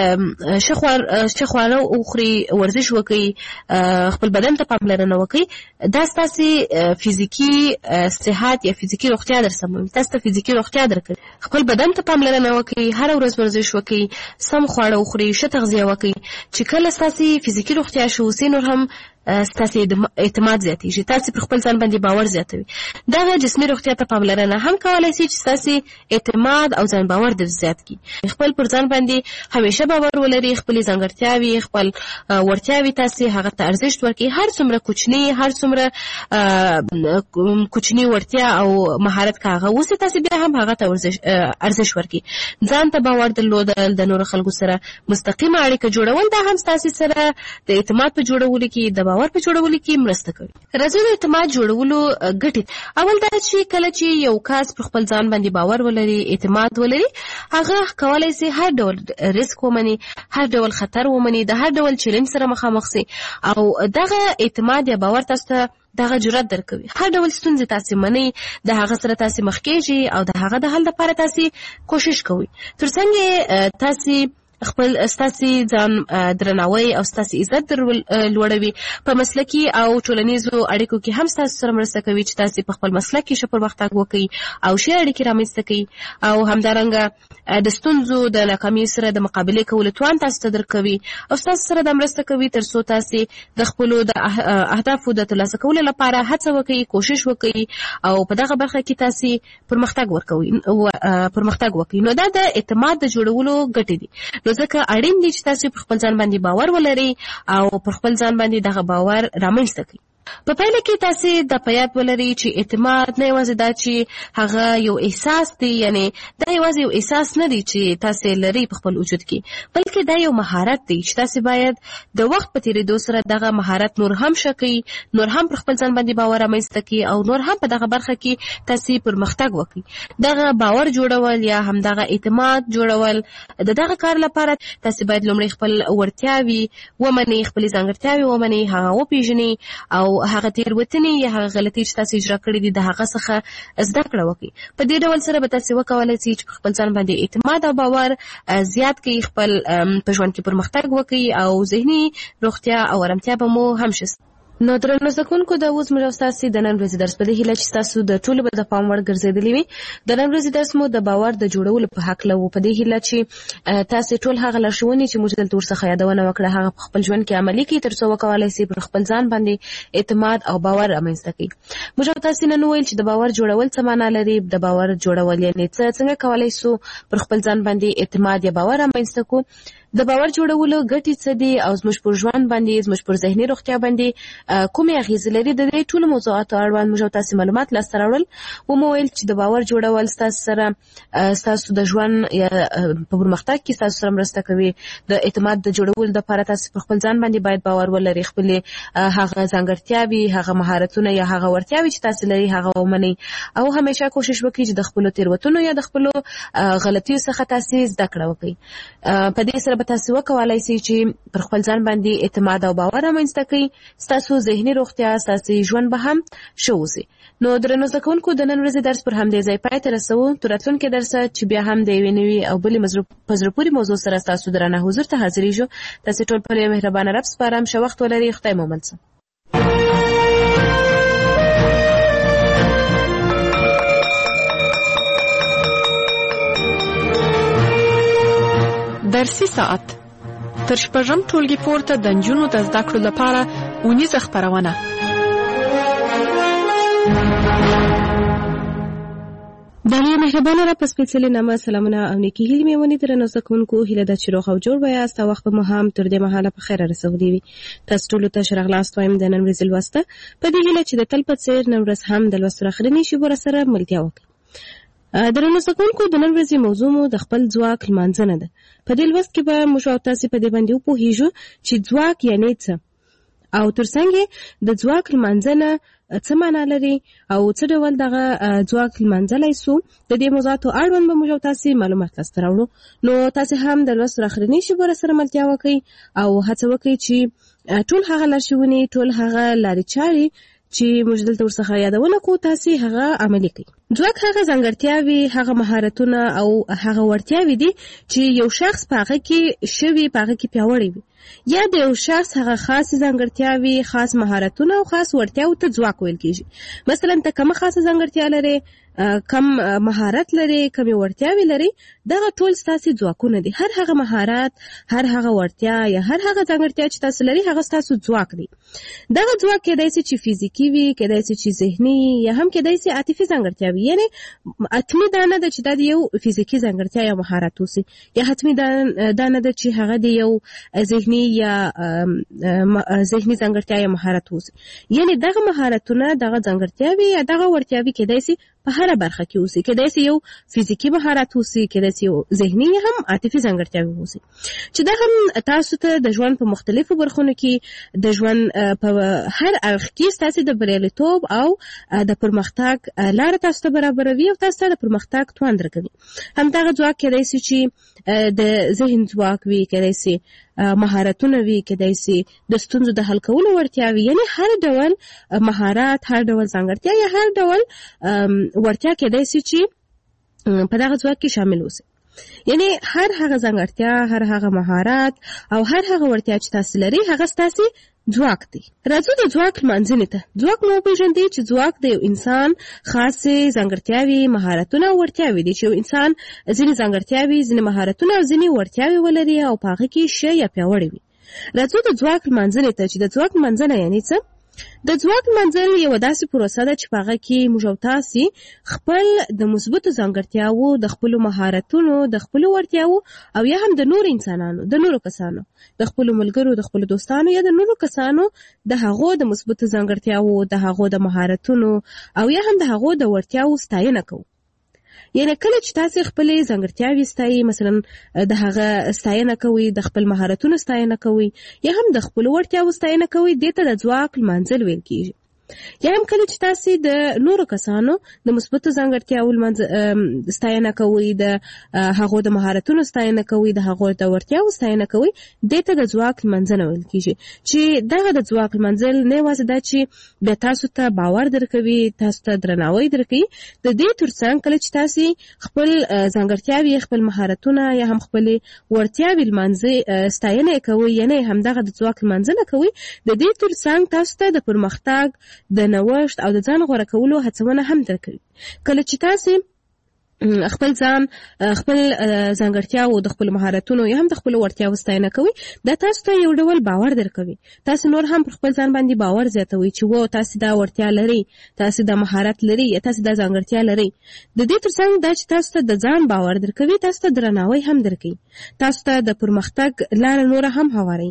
ښه خواړه وخورئ، ورزش وکړئ، خپل بدن ته پاملرنه وکړئ، دا ستاسو فزیکي صحت یا فزیکي روغتیا درسموي، تاسو ته فزیکي روغتیا درکوي. خپل بدن ته پاملرنه وکړئ، هر ورځ ورزش وکړئ، سم خواړه وخورئ، ښه تغذیه وکړئ، چې کله ستاسو فزیکي روغتیا ښه وسي نور هم ستاسو اعتماد زیاتېږي، تاسو پر خپل ځان باندې باور زیاتوي. دغه جسمي روغتیا ته پاملرنه هم کولی شي چې ستاسو اعتماد او ځان باور در زیات کړي. خپل پر ځان باندې همیشه باور ولرئ، خپلې ځانګړتیاوې، خپل وړتیاوې تاسو هغه ته ارزښت ورکړئ. هر څومره کوچني وړتیا او مهارت که هغه اوسي، تاسو بیا هم هغه ته ارزښت ورکړئ. ځان ته باور درلودل، د نورو خلکو سره مستقیمه اړیکه جوړول، دا هم ستاسو سره د اعتماد په جوړولو کې، د باور په جوړولو کې مرسته کوي. راځئ د اعتماد جوړولو ګټې. اول دا چې کله چې یو کس پر خپل ځان باندې باور ولري، اعتماد ولري، هغه کولی شي هر ډول ریسک ومني، هر ډول خطر ومني، د هر ډول چیلنج سره مخامخ شي او دغه اعتماد یا باور تاسو ته دغه جرأت درکوي. هر ډول ستونزې تاسو منئ، د هغه سره تاسو مخ کېږئ او د هغه د حل لپاره تاسو کوشش کوئ. ترڅنګ تاسو خپل ستاسو ځان درناوی او ستاسو عزت لوړوي. په مسلکي او ټولنیزو اړیکو کې هم ستاسو سره مرسته کوي چې تاسو په خپل مسلک کې ښه پرمختګ وکړئ او ښې اړیکې رامنځته کړئ، او همدارنګه د ستونزو د ناکامۍ سره د مقابلې کولو توان تاسو ته درکوي او ستاسو سره د مرسته کوي ترڅو تاسو د خپلو د اهدافو د ترلاسه کولو لپاره هڅه وکړئ، کوشش وکړئ او په دغه برخه کې تاسو پرمختګ وکړئ. نو دا د اعتماد د جوړولو ګټې دي. نو ځکه اړین دي چې تاسو په خپل ځان باندې باور ولرئ او پر خپل ځان باندې دغه باور رامنځته کړئ. په پایله کې تاسو د پیات ولرئ چې اعتماد نه یوازې دا چې هغه یو احساس دی، یعنی دا یوازې یو احساس نه دی چې تاسو لرئ په خپل وجود کې، بلکې دا یو مهارت دی چې تاسو باید د وخت په تیریدو سره دغه مهارت نور هم ښه کړئ، نور هم پر خپل ځان باندې باور رامنځته کړئ او نور هم په دغه برخه کې تاسو پرمختګ وکړئ. دغه باور جوړول یا هم دغه اعتماد جوړول، د دغه کار لپاره تاسو باید لومړی خپل وړتیاوې ومنئ، خپلې ځانګړتیاوې ومنئ، هغه وپېژنئ او هغه تېروتنې یا هغه غلطۍ چې تاسو اجرا کړې دي د هغه څخه زده کړه وکړئ. په دې ډول سره به تاسو وکولای شئ چې خپل ځان باندې اعتماد او باور زیات کړئ، خپل په ژوند کې پرمختګ وکړئ او ذهني روغتیا او آرامتیا به مو هم ښه. نو درنو زده کوونکو، دا اوس موږ تاسو د نن ورځې درس په دې هیله چې تاسو د ټولو به د پام وړ ګرځېدلی وي. د نن ورځې درس مو د باور د جوړولو په هکله و. په دې هیله چې تاسو ټول هغه لارښوونې چې موږ دلته ورڅخه یادونه وکړه هغه په خپل ژوند کې عملي کړئ ترڅو وکولای شئ پر خپل ځان باندې اعتماد او باور رامنځته کړئ. موږ تاسو نن وویل چې د باور جوړول څه معنا لري. د باور جوړول یعنې څنګه کولای شو پر خپل ځان باندې اعتماد یا باور رامنځته کړو. د باور جوړولو ګټې څه دي او زموږ پر ژوند باندې زموږ پر ذهني روغتیا باندې کومې اغیزې لري؟ د دې ټولو موضوعاتو اړوند موږ تاسو معلومات لاسته راوړل. ومو ویل چې د باور جوړول ستاسو د ژوند په پرمختګ کې ستاسو سره مرسته کوي. د اعتماد د جوړولو لپاره تاسو په خپل ځان باندې باید باور ولرئ، خپل هغه ځانګړتیاوې، هغه مهارتونه یا هغه وړتیاوې چې تاسو لري هغه ومنئ، او همیشه کوشش وکړئ چې د خپل تیروتنو یا د خپل غلطیو څخه تاسو زده کړه وکړئ. په دې سره به تاسو وکولای شئ چې پر خپل ځان باندې اعتماد او باور رامنځته کړئ. ستاسو ذهني روغتیا، ستاسو ژوند به هم ښه وي. نو درنو زده کوونکو، د نن ورځې درس پر همدې ځای پای ته رسوو. تر راتلونکي درسه چې بیا هم د یوې نوې او بلې په زړه پورې موضوع سره ستاسو درانه حضور ته حاضرېږو. تاسو ټول په مهربانه رب سپارم. ښه وخت ولرئ. خدای مو مل شه. درسي ساعت تر شپږم ټولګي پورته د نجونو د زده کړو لپاره اونیزه خپرونه. دغه مهربانه را پسپېڅلې نامه سلامونه او نیکی هیلې مې ونې درنو زده کوونکو، هیله ده چې روغ او جوړ ویاست او وخت به مو هم تر دې مهاله په خیره رسولي وي. تاسو ټولو ته ښه راغلاست وایم د نن ورځې لوسته، په دې هیله چې د تل په څېر نن ورځ هم د لوستو اخرنۍ شېبو راسره ملتیا وکړئ. درنو زده کوونکو، د نن ورځې موضوع مو د خپل ځواک لمانځنه ده. په دې لوست کې به موږ او تاسې په دې باندې وپوهېږو چې ځواک یعنې څه، او ترڅنګ د ځواک لمانځنه څه معنا لري او څه ډول دغه ځواک لمانځلی سو. د دې موضوعاتو اړوند به موږ او تاسې معلومات لاسته راوړو. نو تاسې هم د لوست تر اخرنۍ شېبو راسره ملتیا وکړئ او هڅه وکړئ چې ټول هغه لارښوونې، ټول هغه لارې چارې چې موږ دلته ورڅخه یادونه کوو تاسې هغه عملي کړئ. ځواک هغه ځانګړتیاوې، هغه مهارتونه او هغه وړتیاوې دي چې یو شخص په هغه کې شوي، په هغه کې پیاوړی وي، یا د یو شخص هغه خاصې ځانګړتیاوې، خاص مهارتونه او خاص وړتیاو ته ځواک ویل کېږي. مثلا ته کومه خاصه ځانګړتیا لرې، کم مهارت لري، کمې وړتیاوې لري، دغه ټول ستاسې ځواکونه دي. هر هغه مهارت، هر هغه وړتیا یا هر هغه ځانګړتیا چې تاسو لري هغه ستاسو ځواک دی. دغه ځواک کېدای شي چې فزیکي وي، کېدای شي چې ذهني، یا هم کېدای شي عاطفي ځانګړتیا وي. یعنې حتمي دا نه ده چې دا د یو فزیکي ځانګړتیا یا مهارت اوسي، یا حتمي دا نه ده چې هغه د یو ذهني یا ذهني ځانګړتیا یا مهارت اوسي. یعنې دغه مهارتونه، دغه ځانګړتیاوې یا دغه وړتیاوې کېدای شي په هره برخه کې اوسي. کېدای شي یو فزیکي مهارت اوسي، کېدای شي یو ذهني یا هم عاطفي ځانګړتیاوې اوسي، چې دا هم تاسو ته د ژوند په مختلفو برخونو کې د ژوند په هر اړخ کې ستاسو د بریالیتوب او د پرمختګ لاره تاسو ته برابروي او تاسو ته د پرمختګ توان درکوي. همدغه ځواک کېدای شي چې د ذهن ځواک وي، کېدای شي مهارتونه وي، کېدای شي د ستونزو د حل کولو وړتیا وي. یعنې هر ډول مهارت، هر ډول ځانګړتیا یا هر ډول وړتیا کېدای شي چې په دغه ځواک کې شامل اوسي. یعنې هر هغه ځانګړتیا، هر هغه مهارت او هر هغه وړتیا چې تاسو لري هغه ستاسو ځواک دی. راځو د ځواک لمانځنې ته. ځواک مو وپېژندئ چې ځواک د یو انسان خاصې ځانګړتیاوې، مهارتونه او وړتیاوې دي، چې یو انسان ځینې ځانګړتیاوې، ځینې مهارتونه او ځینې وړتیاوې ولري او په هغه کې ښه یا پیاوړی وي. راځو د ځواک لمانځنې ته چې د ځواک لمانځنه یعنې څه. د ځواک لمانځل یوه داسې پروسه ده چې په هغه کې موږ او تاسې خپل د مثبتو ځانګړتیاوو، د خپلو مهارتونو، د خپلو وړتیاوو او یا هم د نورو انسانانو، د نورو کسانو، د خپلو ملګرو، د خپلو دوستانو یا د نورو کسانو د هغو د مثبتو ځانګړتیاوو، د هغو د مهارتونو او یا هم د هغو د وړتیاوو ستاینه کوو. یعنې کله چې تاسې خپلې ځانګړتیاوې ستایي، مثلا د هغه ستاینه کوئ، د خپل مهارتونو ستاینه کوئ یا هم د خپلو وړتیاوو ستاینه کوئ، دې ته د ځواک لمانځل ویل کېږي. یا هم کله چې تاسې د نورو کسانو د مثبتو ځانګړتیاوو ستاینه کوئ، د هغو د مهارتونو ستاینه کوئ، د هغو د وړتیاوو ستاینه کوئ، دې ته د ځواک لمانځنه ویل کېږي. چې دغه د ځواک لمانځل نه یوازې دا چې بیا تاسو ته باور درکوي، تاسو ته درناوی درکوي، د دې ترڅنګ کله چې تاسې خپل ځانګړتیاوې، خپل مهارتونه یا هم خپلې وړتیاوې لمانځئ، ستاینه یې کوئ، یعنې همدغه د ځواک لمانځنه کوئ، د دې ترڅنګ تاسو ته د پرمختګ، د نوښت او د ځان غوره کولو هڅونه هم درکوي. کله چې تاسې خپل ځان خپل ځانګړتیا او د خپل مهارتونو یا هم د خپل وړتیاو ستاینه کوي دا تاسو ته یو ډول باور درکوي تاسو نور هم پر خپل ځان باندې باور زیاتوي چې وو تاسو دا وړتیا لري تاسو دا مهارت لري یا تاسو دا ځانګړتیا لري د دې ترڅنګ دا چې تاسو ته د ځان باور درکوي تاسو ته درناوی هم درکوي تاسو ته د پرمختګ لار نور هم هواري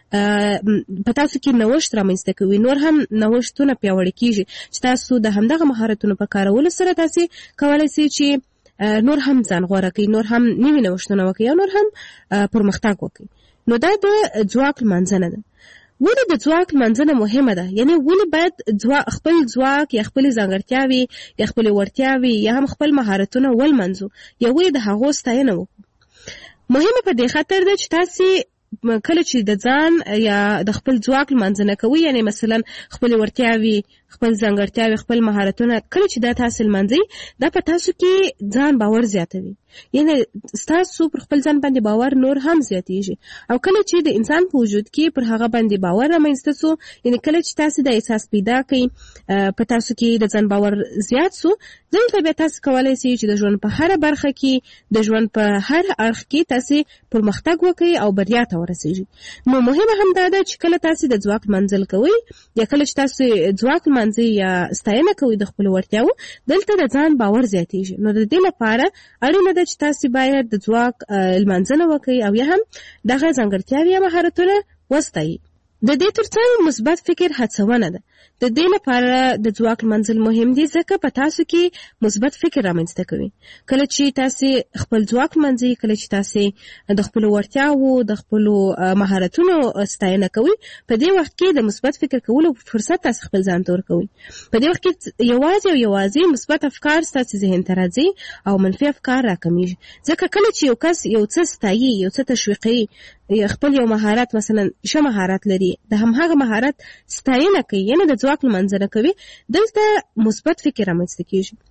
په تاسو کې نوښت رامنځته کوي نور هم نوښتونه پیاوړي کیږي چې تاسو د همدغه مهارتونو په کارولو سره تاسو کولای شئ چې نور هم ځان غوړه کوي نور هم نوي نوښتونه وکړي او نور هم پرمختګ وکړي نو دا د ځواک منځنه ده ولې د ځواک منځنه مهمه ده یعنی ولې باید خپل ځواک یا خپل ځانګړتیاوي یا خپل وړتیاوي یا هم خپل مهارتونه ولمنځو یا ولې د هغو ستاینه وکړو مهمه په دې خاطر ده چې تاسو کله چې د ځان یا د خپل ځواک منځنه کوي یعنی مثلا خپل وړتیاوي خپل ځانګړتیاوي خپل مهارتونه کله چې دا تاسو منځي دا په تاسو کې ځان باور زیاتوي یعنی تاسو پر خپل ځان باندې باور نور هم زیاتېږي او کله چې د انسان په وجود کې پر هغه باندې باور رامنځته سو یعنی کله چې تاسو د احساس پیدا کړئ په تاسو کې د ځان باور زیات سو دلته به تاسو کولای شئ چې د ژوند په هر برخه کې د ژوند په هر اړخ کې تاسو پرمختګ وکړئ او بریا ته ورسیږئ نو مهمه هم دا ده چې کله تاسو د ځواک منزل کوئ یا کله چې تاسو ځواک منځي یا ستاینه کوي د خپل وړتیاو دلته د ځان باور زیاتېږي نو د دې لپاره اړینه ده چې تاسو باید د ځواک المنځنه وکړئ او یا هم دغه ځانګړتیاوې یا مهارتونه وستایئ د دې ترڅنګ مثبت فکر هڅونه ده د دې لپاره د ځواک منزل مهم دي ځکه په تاسو کې مثبت فکر رامنځته کوي کله چې تاسو خپل ځواک منځي کله چې تاسو د خپل وړتیاو د خپل مهارتونو ستاینه کوي په دې وخت کې د مثبت فکر کولو فرصت تاسو خپل ځان ته ورکوي په دې وخت کې یوازې مثبت افکار تاسو ذهن ته راځي او منفي افکار راکمیږي ځکه کله چې یو کس یو څه ستایي یو څه تشویقي خپل یو مهارت مثلا ښه مهارت لري د همغه مهارت ستاینه کوي یعنی د ځواک منځنه کوي دلته مثبت فکر رامنځته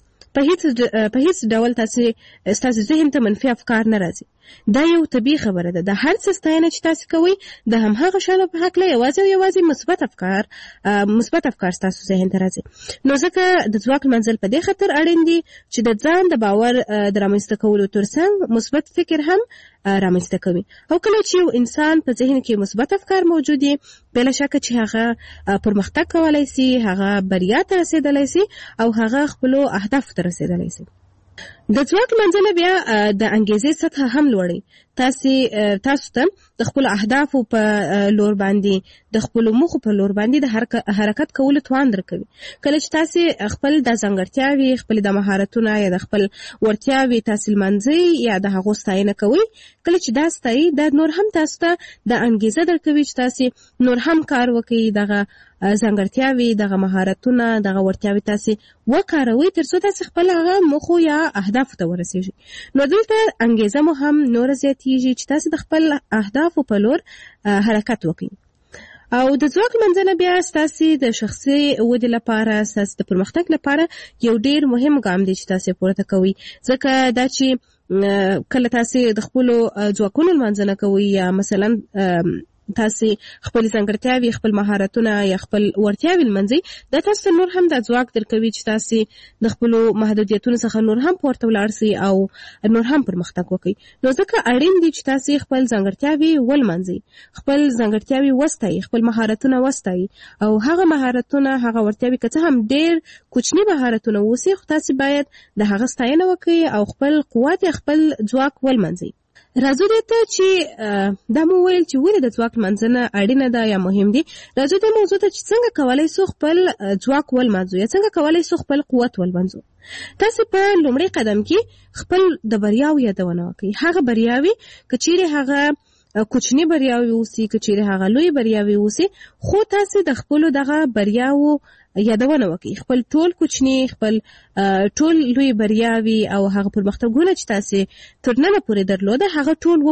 کیږي په هیڅ ډول تاسو ذهن ته منفي افکار نه راځي دا یو طبيعي خبره ده د هر څه ستاینه چې تاسو کوئ د همغه شانو په حق له یوازې مثبت افکار تاسو ذهن ته راځي نو ځکه د ځواک منزل په دې خاطر اړین دي چې د ځان د باور د رامنځته کولو ترڅنګ مثبت فکر هم رامنځته کوي او کله چې یو انسان په ذهن کې مثبت افکار موجود دي بلا شک چې هغه پرمختګ کولای شي هغه بریا ته رسیدلی شي او هغه خپل اهداف ته رسیدلی شي د ځواک منځنه بیا د انګیزې سطح هم لوړي تاسو ته د خپل اهدافو په لور باندې د خپل موخو په لور باندې د حرکت کولو توان درکوي کله چې تاسو خپل د ځانګړتیاوي خپل د مهارتونو یا د خپل وړتیاوي تاسو منځي یا د هغو ستاینه کوي کله چې دا ستایي د نور هم تاسو ته د انګیزه درکوي چې تاسو نور هم کار وکړئ دغه ځانګړتیاوي دغه مهارتونه دغه وړتیاوي تاسو وکاروئ ترڅو تاسو خپل هغه موخو یا اهداف ته ورسیږئ نو دلته انګیزه مو هم نور زیاتېږي چې تاسو د خپل اهدافو په لور حرکت وکړئ او د ځواک منځنه بیا تاسو د شخصي ودې لپاره تاسو د پرمختګ لپاره یو ډیر مهم ګام دی چې تاسو پورته کوئ ځکه دا چې کله تاسو د خپل ځواکونو منځنه کوئ یا مثلا تاسو خپل ځانګړتیاوي خپل مهارتونه یا خپل وړتیاوي لمنځي دا تاسو نور هم د ځواک درکوي چې تاسو د خپل محدودیتونو څخه نور هم پورته ولاړ شئ او نور هم پرمختګ وکړئ نو ځکه اړین دي چې تاسو خپل ځانګړتیاوي ولمنځي خپل ځانګړتیاوي وستایي خپل مهارتونه وستایي او هغه مهارتونه هغه وړتیاوي که څه هم ډېر کوچني مهارتونه وسی خو تاسو باید د هغه ستاینه وکړئ او خپل قوت خپل ځواک ولمنځي راځو دې ته چې دا مو ویل چې ولې د ځواک منځنه اړینه ده یا مهم دي راځو دې موضوع ته چې څنګه کولای شو خپل ځواک ولمنځو یا څنګه کولای شو خپل قوت ولمنځو تاسو په لومړي قدم کې خپل د بریاو یادونه وکړئ هغه بریاوي که چیرې هغه کوچنی بریاوي اوسي که چیرې هغه لوی بریاوي اوسي خو تاسو د خپل دغه بریاو یادونه وکړئ خپل ټول کوچنی خپل ټول لوی بریاوي او هغه پرمختګونه چې تاسو تر نن پورې درلوده هغه ټول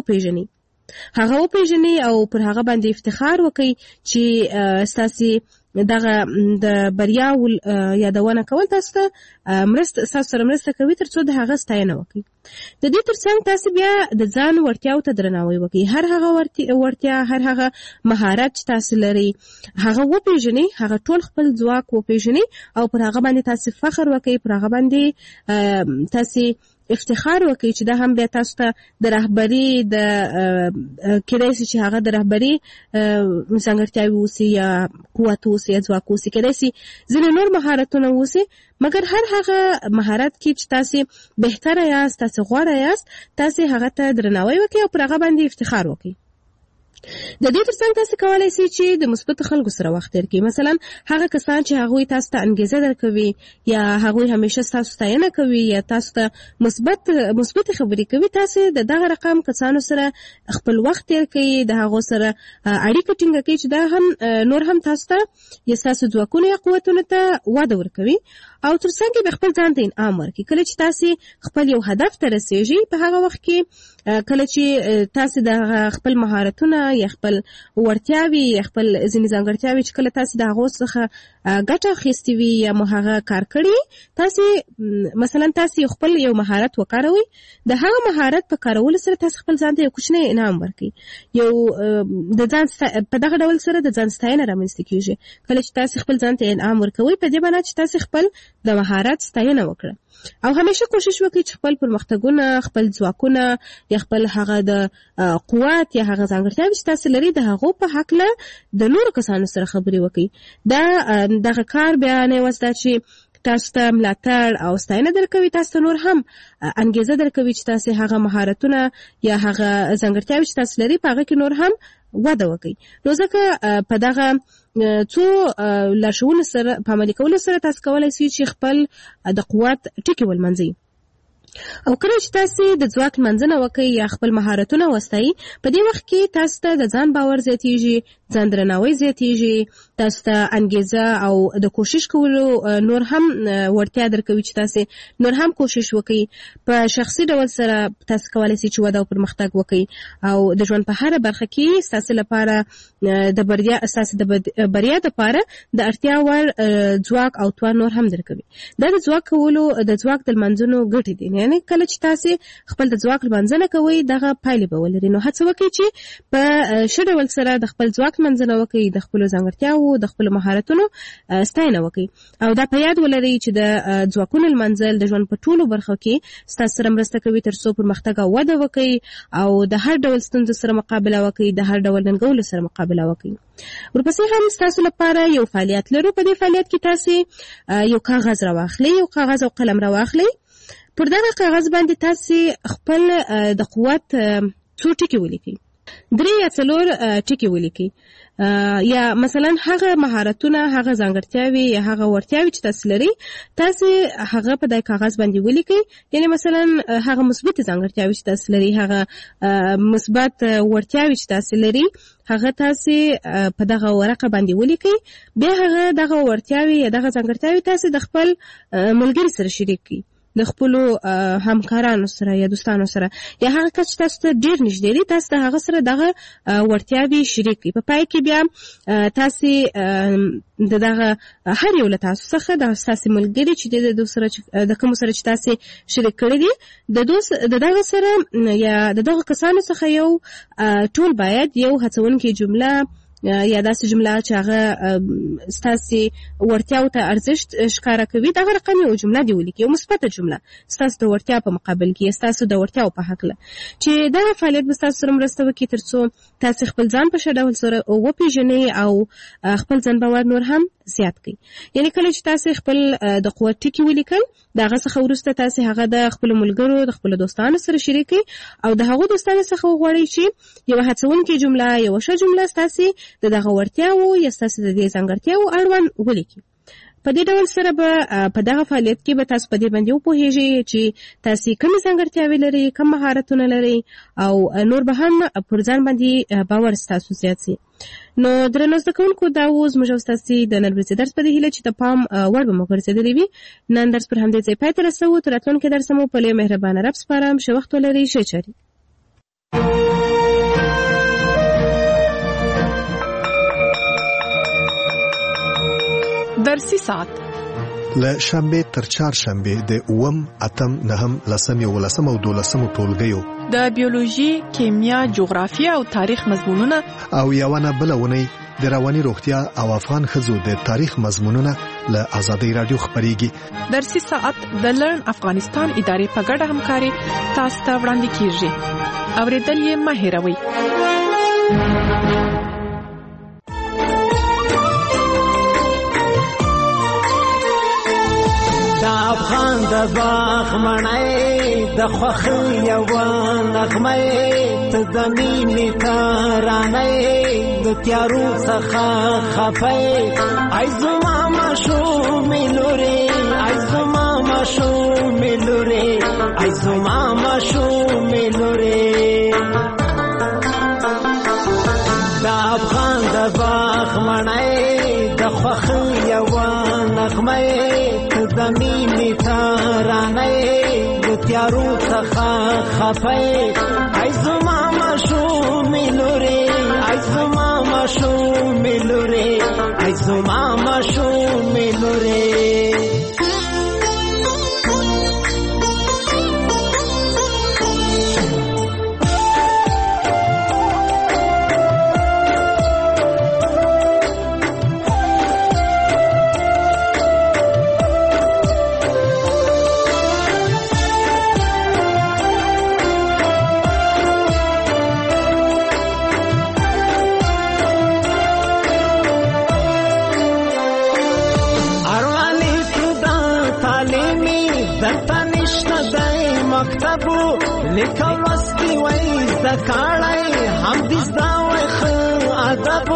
وپیژنئ او پر هغه باندې افتخار وکړئ چې تاسو دغه د بریاو یادونه کول تاسو سره مرسته کوي ترڅو د هغه ستاینه وکړي د دې ترڅنګ تاسو بیا د ځان وړتیاو ته درناوی وکړئ هر هغه وړتیا هر هغه مهارت چې تاسو لري هغه وپیژنئ هغه ټول خپل ځواک وپیژنئ او پر هغه باندې تاسو فخر وکړئ پر هغه باندې تاسو افتخار وکړي چې دا هم بیا تاسو ته د رهبري د کېدای شي چې هغه د رهبري ځانګړتیاوې اوسي یا قوت اوسي یا ځواک اوسي، کېدای شي ځینې نور مهارتونه اوسي، مګر هر هغه مهارت کې چې تاسو بهتره یاست، تاسو غوره یاست، تاسو هغه ته درناوی وکړئ او پر هغه باندې افتخار وکړئ. د دې ترڅنګ تاسو کولای شئ چې د مثبت خلکو سره وخت تیر کړئ. مثلا هغه کسان چې هغوی تاسو ته انګیزه درکوي یا هغوی همیشه تاسو ستاینه کوي یا تاسو ته مثبت خبرې کوي، تاسو د دغه رقم کسانو سره خپل وخت تیر کړئ، د هغو سره اړیکه ټینګه کړئ چې دا هم نور هم تاسو ته یا تاسو ځواکونه یا قوتونه ته وده ورکوي او ترڅنګ به خپل ځان ته انعام ورکړي. کله چې تاسو خپل یو هدف ته رسیږئ، په هغه وخت کې کله چې تاسو د خپل مهارتونه یا خپل وړتیاوې یا خپل ځینې ځانګړتیاوې چې کله تاسو د هغو څخه ګټه اخیستې وي یا مو هغه کار کړي، تاسو مثلا تاسو خپل یو مهارت وکاروئ، د هغه مهارت په کارولو سره تاسو خپل ځان ته یو کوچنی انعام ورکړئ. یو د ځان په دغه ډول سره د ځان ستاینه رامنځته کیږي. کله چې تاسو خپل ځان ته انعام ورکوئ، په دې معنی چې تاسو خپل د مهارت ستاینه وکړه او همیشه کوشش وکړئ چې خپل پرمختګونه، خپل ځواکونه یا خپل هغه د قوت یا هغه ځانګړتیاوې چې تاسو لري د هغو په هکله د نورو کسانو سره خبرې وکړئ. دغه کار بیا نه یوازې دا چې تاسو ته ملاتړ او ستاینه درکوي، تاسو ته نور هم انګیزه درکوي چې تاسو هغه مهارتونه یا هغه ځانګړتیاوې چې تاسو لري په هغه کې نور هم وده وکړي. نو ځکه په دغه څو لارښوونو سره په عملي کولو سره تاسو کولی شئ چې خپل د قوت ټکي ولمنځئ. او کله چې تاسو د ځواک منځنه وکړئ یا خپل مهارتونه وستایي، په دې وخت کې تاسو ته د ځان باور زیاتیږي، ځان درناوی زیاتیږي، تاسو ته انګیزه او د کوشش کولو نور هم وړتیا درکوي چې تاسو نور هم کوشش وکړئ. په شخصي ډول سره تاسو کولی شئ چې وده او پرمختګ وکړئ او د ژوند په هره برخه کې تاسو لپاره د بریا لپاره د اړتیا وړ ځواک او توان نور هم درکوي. دا د ځواک د لمنځنو ګټې دي. یعنی کله چې تاسو خپل د ځواک لمنځنه کوئ، دغه پایلې به ولري. نو هڅه وکړئ چې په ښه ډول سره د خپل ځواک منځنه وکړئ، د خپلو ځانګړتیاوو، د خپلو مهارتونو ستاینه وکړئ او دا په یاد ولرئ چې د ځواکونو لمنځل د ژوند په ټولو برخو کې ستاسو سره مرسته کوي ترڅو پرمختګ او وده وکړئ او د هر ډول ستونزو سره مقابله وکړئ، د هر ډول ننګولو سره مقابله وکړئ. ورپسې هم ستاسو لپاره یو فعالیت لرو. په دې فعالیت کې تاسو یو کاغذ راواخلئ، یو کاغذ او قلم راواخلئ. پر دغه کاغذ باندې تاسو خپل د قوت څو ټکي ولیکئ، 3 یا 4 ټکي ولیکئ. یا مثلا هغه مهارتونه، هغه ځانګړتیاوې یا هغه وړتیاوې چې تاسو لري، تاسو هغه په دغه کاغذ باندې ولیکئ. یعنی مثلا هغه مثبت ځانګړتیاوې چې تاسو لري، هغه مثبت وړتیاوې چې تاسو لري، هغه تاسو په دغه ورقه باندې ولیکئ. بیا هغه دغه وړتیاوې یا دغه ځانګړتیاوې تاسو د خپل ملګري سره شریک کړئ، د خپلو همکارانو سره یا دوستانو سره یا هغه کس چې تاسو ته ډېر نږدې دي، تاسو د هغه سره دغه وړتیاوې شریک کړئ. په پای کې بیا تاسو دغه هر یو له تاسو څخه د ستاسو ملګري چې د کوم سره چې تاسو شریک کړي دي، د دغه سره یا د دغه کسانو څخه یو ټول باید یو هڅونکې جمله یا داسې جمله چې هغه ستاسو وړتیاو ته ارزښت ښکاره کوي، دغه رقم یو جمله دی ولیکئ، یو مثبته جمله ستاسو د وړتیا په مقابل کې، ستاسو د وړتیاو په هکله، چې دغه فعالیت به ستاسو سره مرسته وکړي ترڅو تاسو خپل ځان په ښه ډول سره وپېژنئ او خپل ځان باور نور هم زیات کړئ. یعنی کله چې تاسو خپل د قوت ټکي ولیکل، د هغه څخه وروسته تاسو هغه د خپلو ملګرو، د خپلو دوستانو سره شریک کړئ او د هغو دوستانو څخه وغواړئ چې یوه هڅونکې جمله، یوه ښه جمله ستاسو د دغه وړتیاوو یا ستاسو د دې ځانګړتیاوو اړوند ولیکئ. په دې ډول سره به په دغه فعالیت کې به تاسو په دې باندې وپوهیږئ چې تاسو کومې ځانګړتیاوې لرئ، کوم مهارتونه لرئ او نور به هم پر ځان باندې باور ستاسو زیات شي. نو درنو زده کوونکو، دا اوس موږ او ستاسو د نن ورځې درس په دې هیله چې د پام وړ به مو ګرځېدلی وي. نن درس پر همدې ځای پای ته رسوو. تر راتلونکي درسه مو په لوی مهربانه رب سپارم. ښه وخت ولرئ. ښه چارې. درسي ساعت له شنبه تر چهارشنبه د 8، 8، 9، 10 او 12 ټولګیو د بیولوژي، کیمیا، جغرافیه او تاریخ مضمونونه او یوونه بلونه د رواني روغتیا او افغان ښځو د تاریخ مضمونونه له آزادۍ رادیو خبريږي. درسي ساعت د لرن افغانستان ادارې په ګډه همکاري تاسو ته وړاندې کیږي. اوریدل یې مه هېروئ. افغان د باغ مړی د خوښۍ یوه نغمه ته زمینې ترانې د تیارو څخه خفې ای زما ماشومې لورې ای زما ماشومې لورې ای زما ماشومې لورې د افغان د باغ مړی د خوښۍ یوه نغمه زمینی ترانې د تیارو څخه خفې ای زما ماشومې لورې ای زما ماشومې لورې ای زما ماشومې لورې لیکل مستی وای زکاړی هم دې زدا وای خو ادب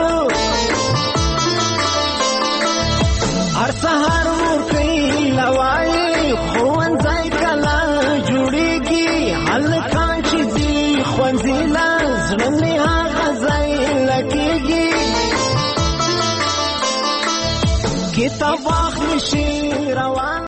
هر سهار ورکوي لوای ښوونځی کله جوړېږي هلکان چې ځي ښوونځي له زړه مې هغه ځای لګېږي کتاب واخلي شي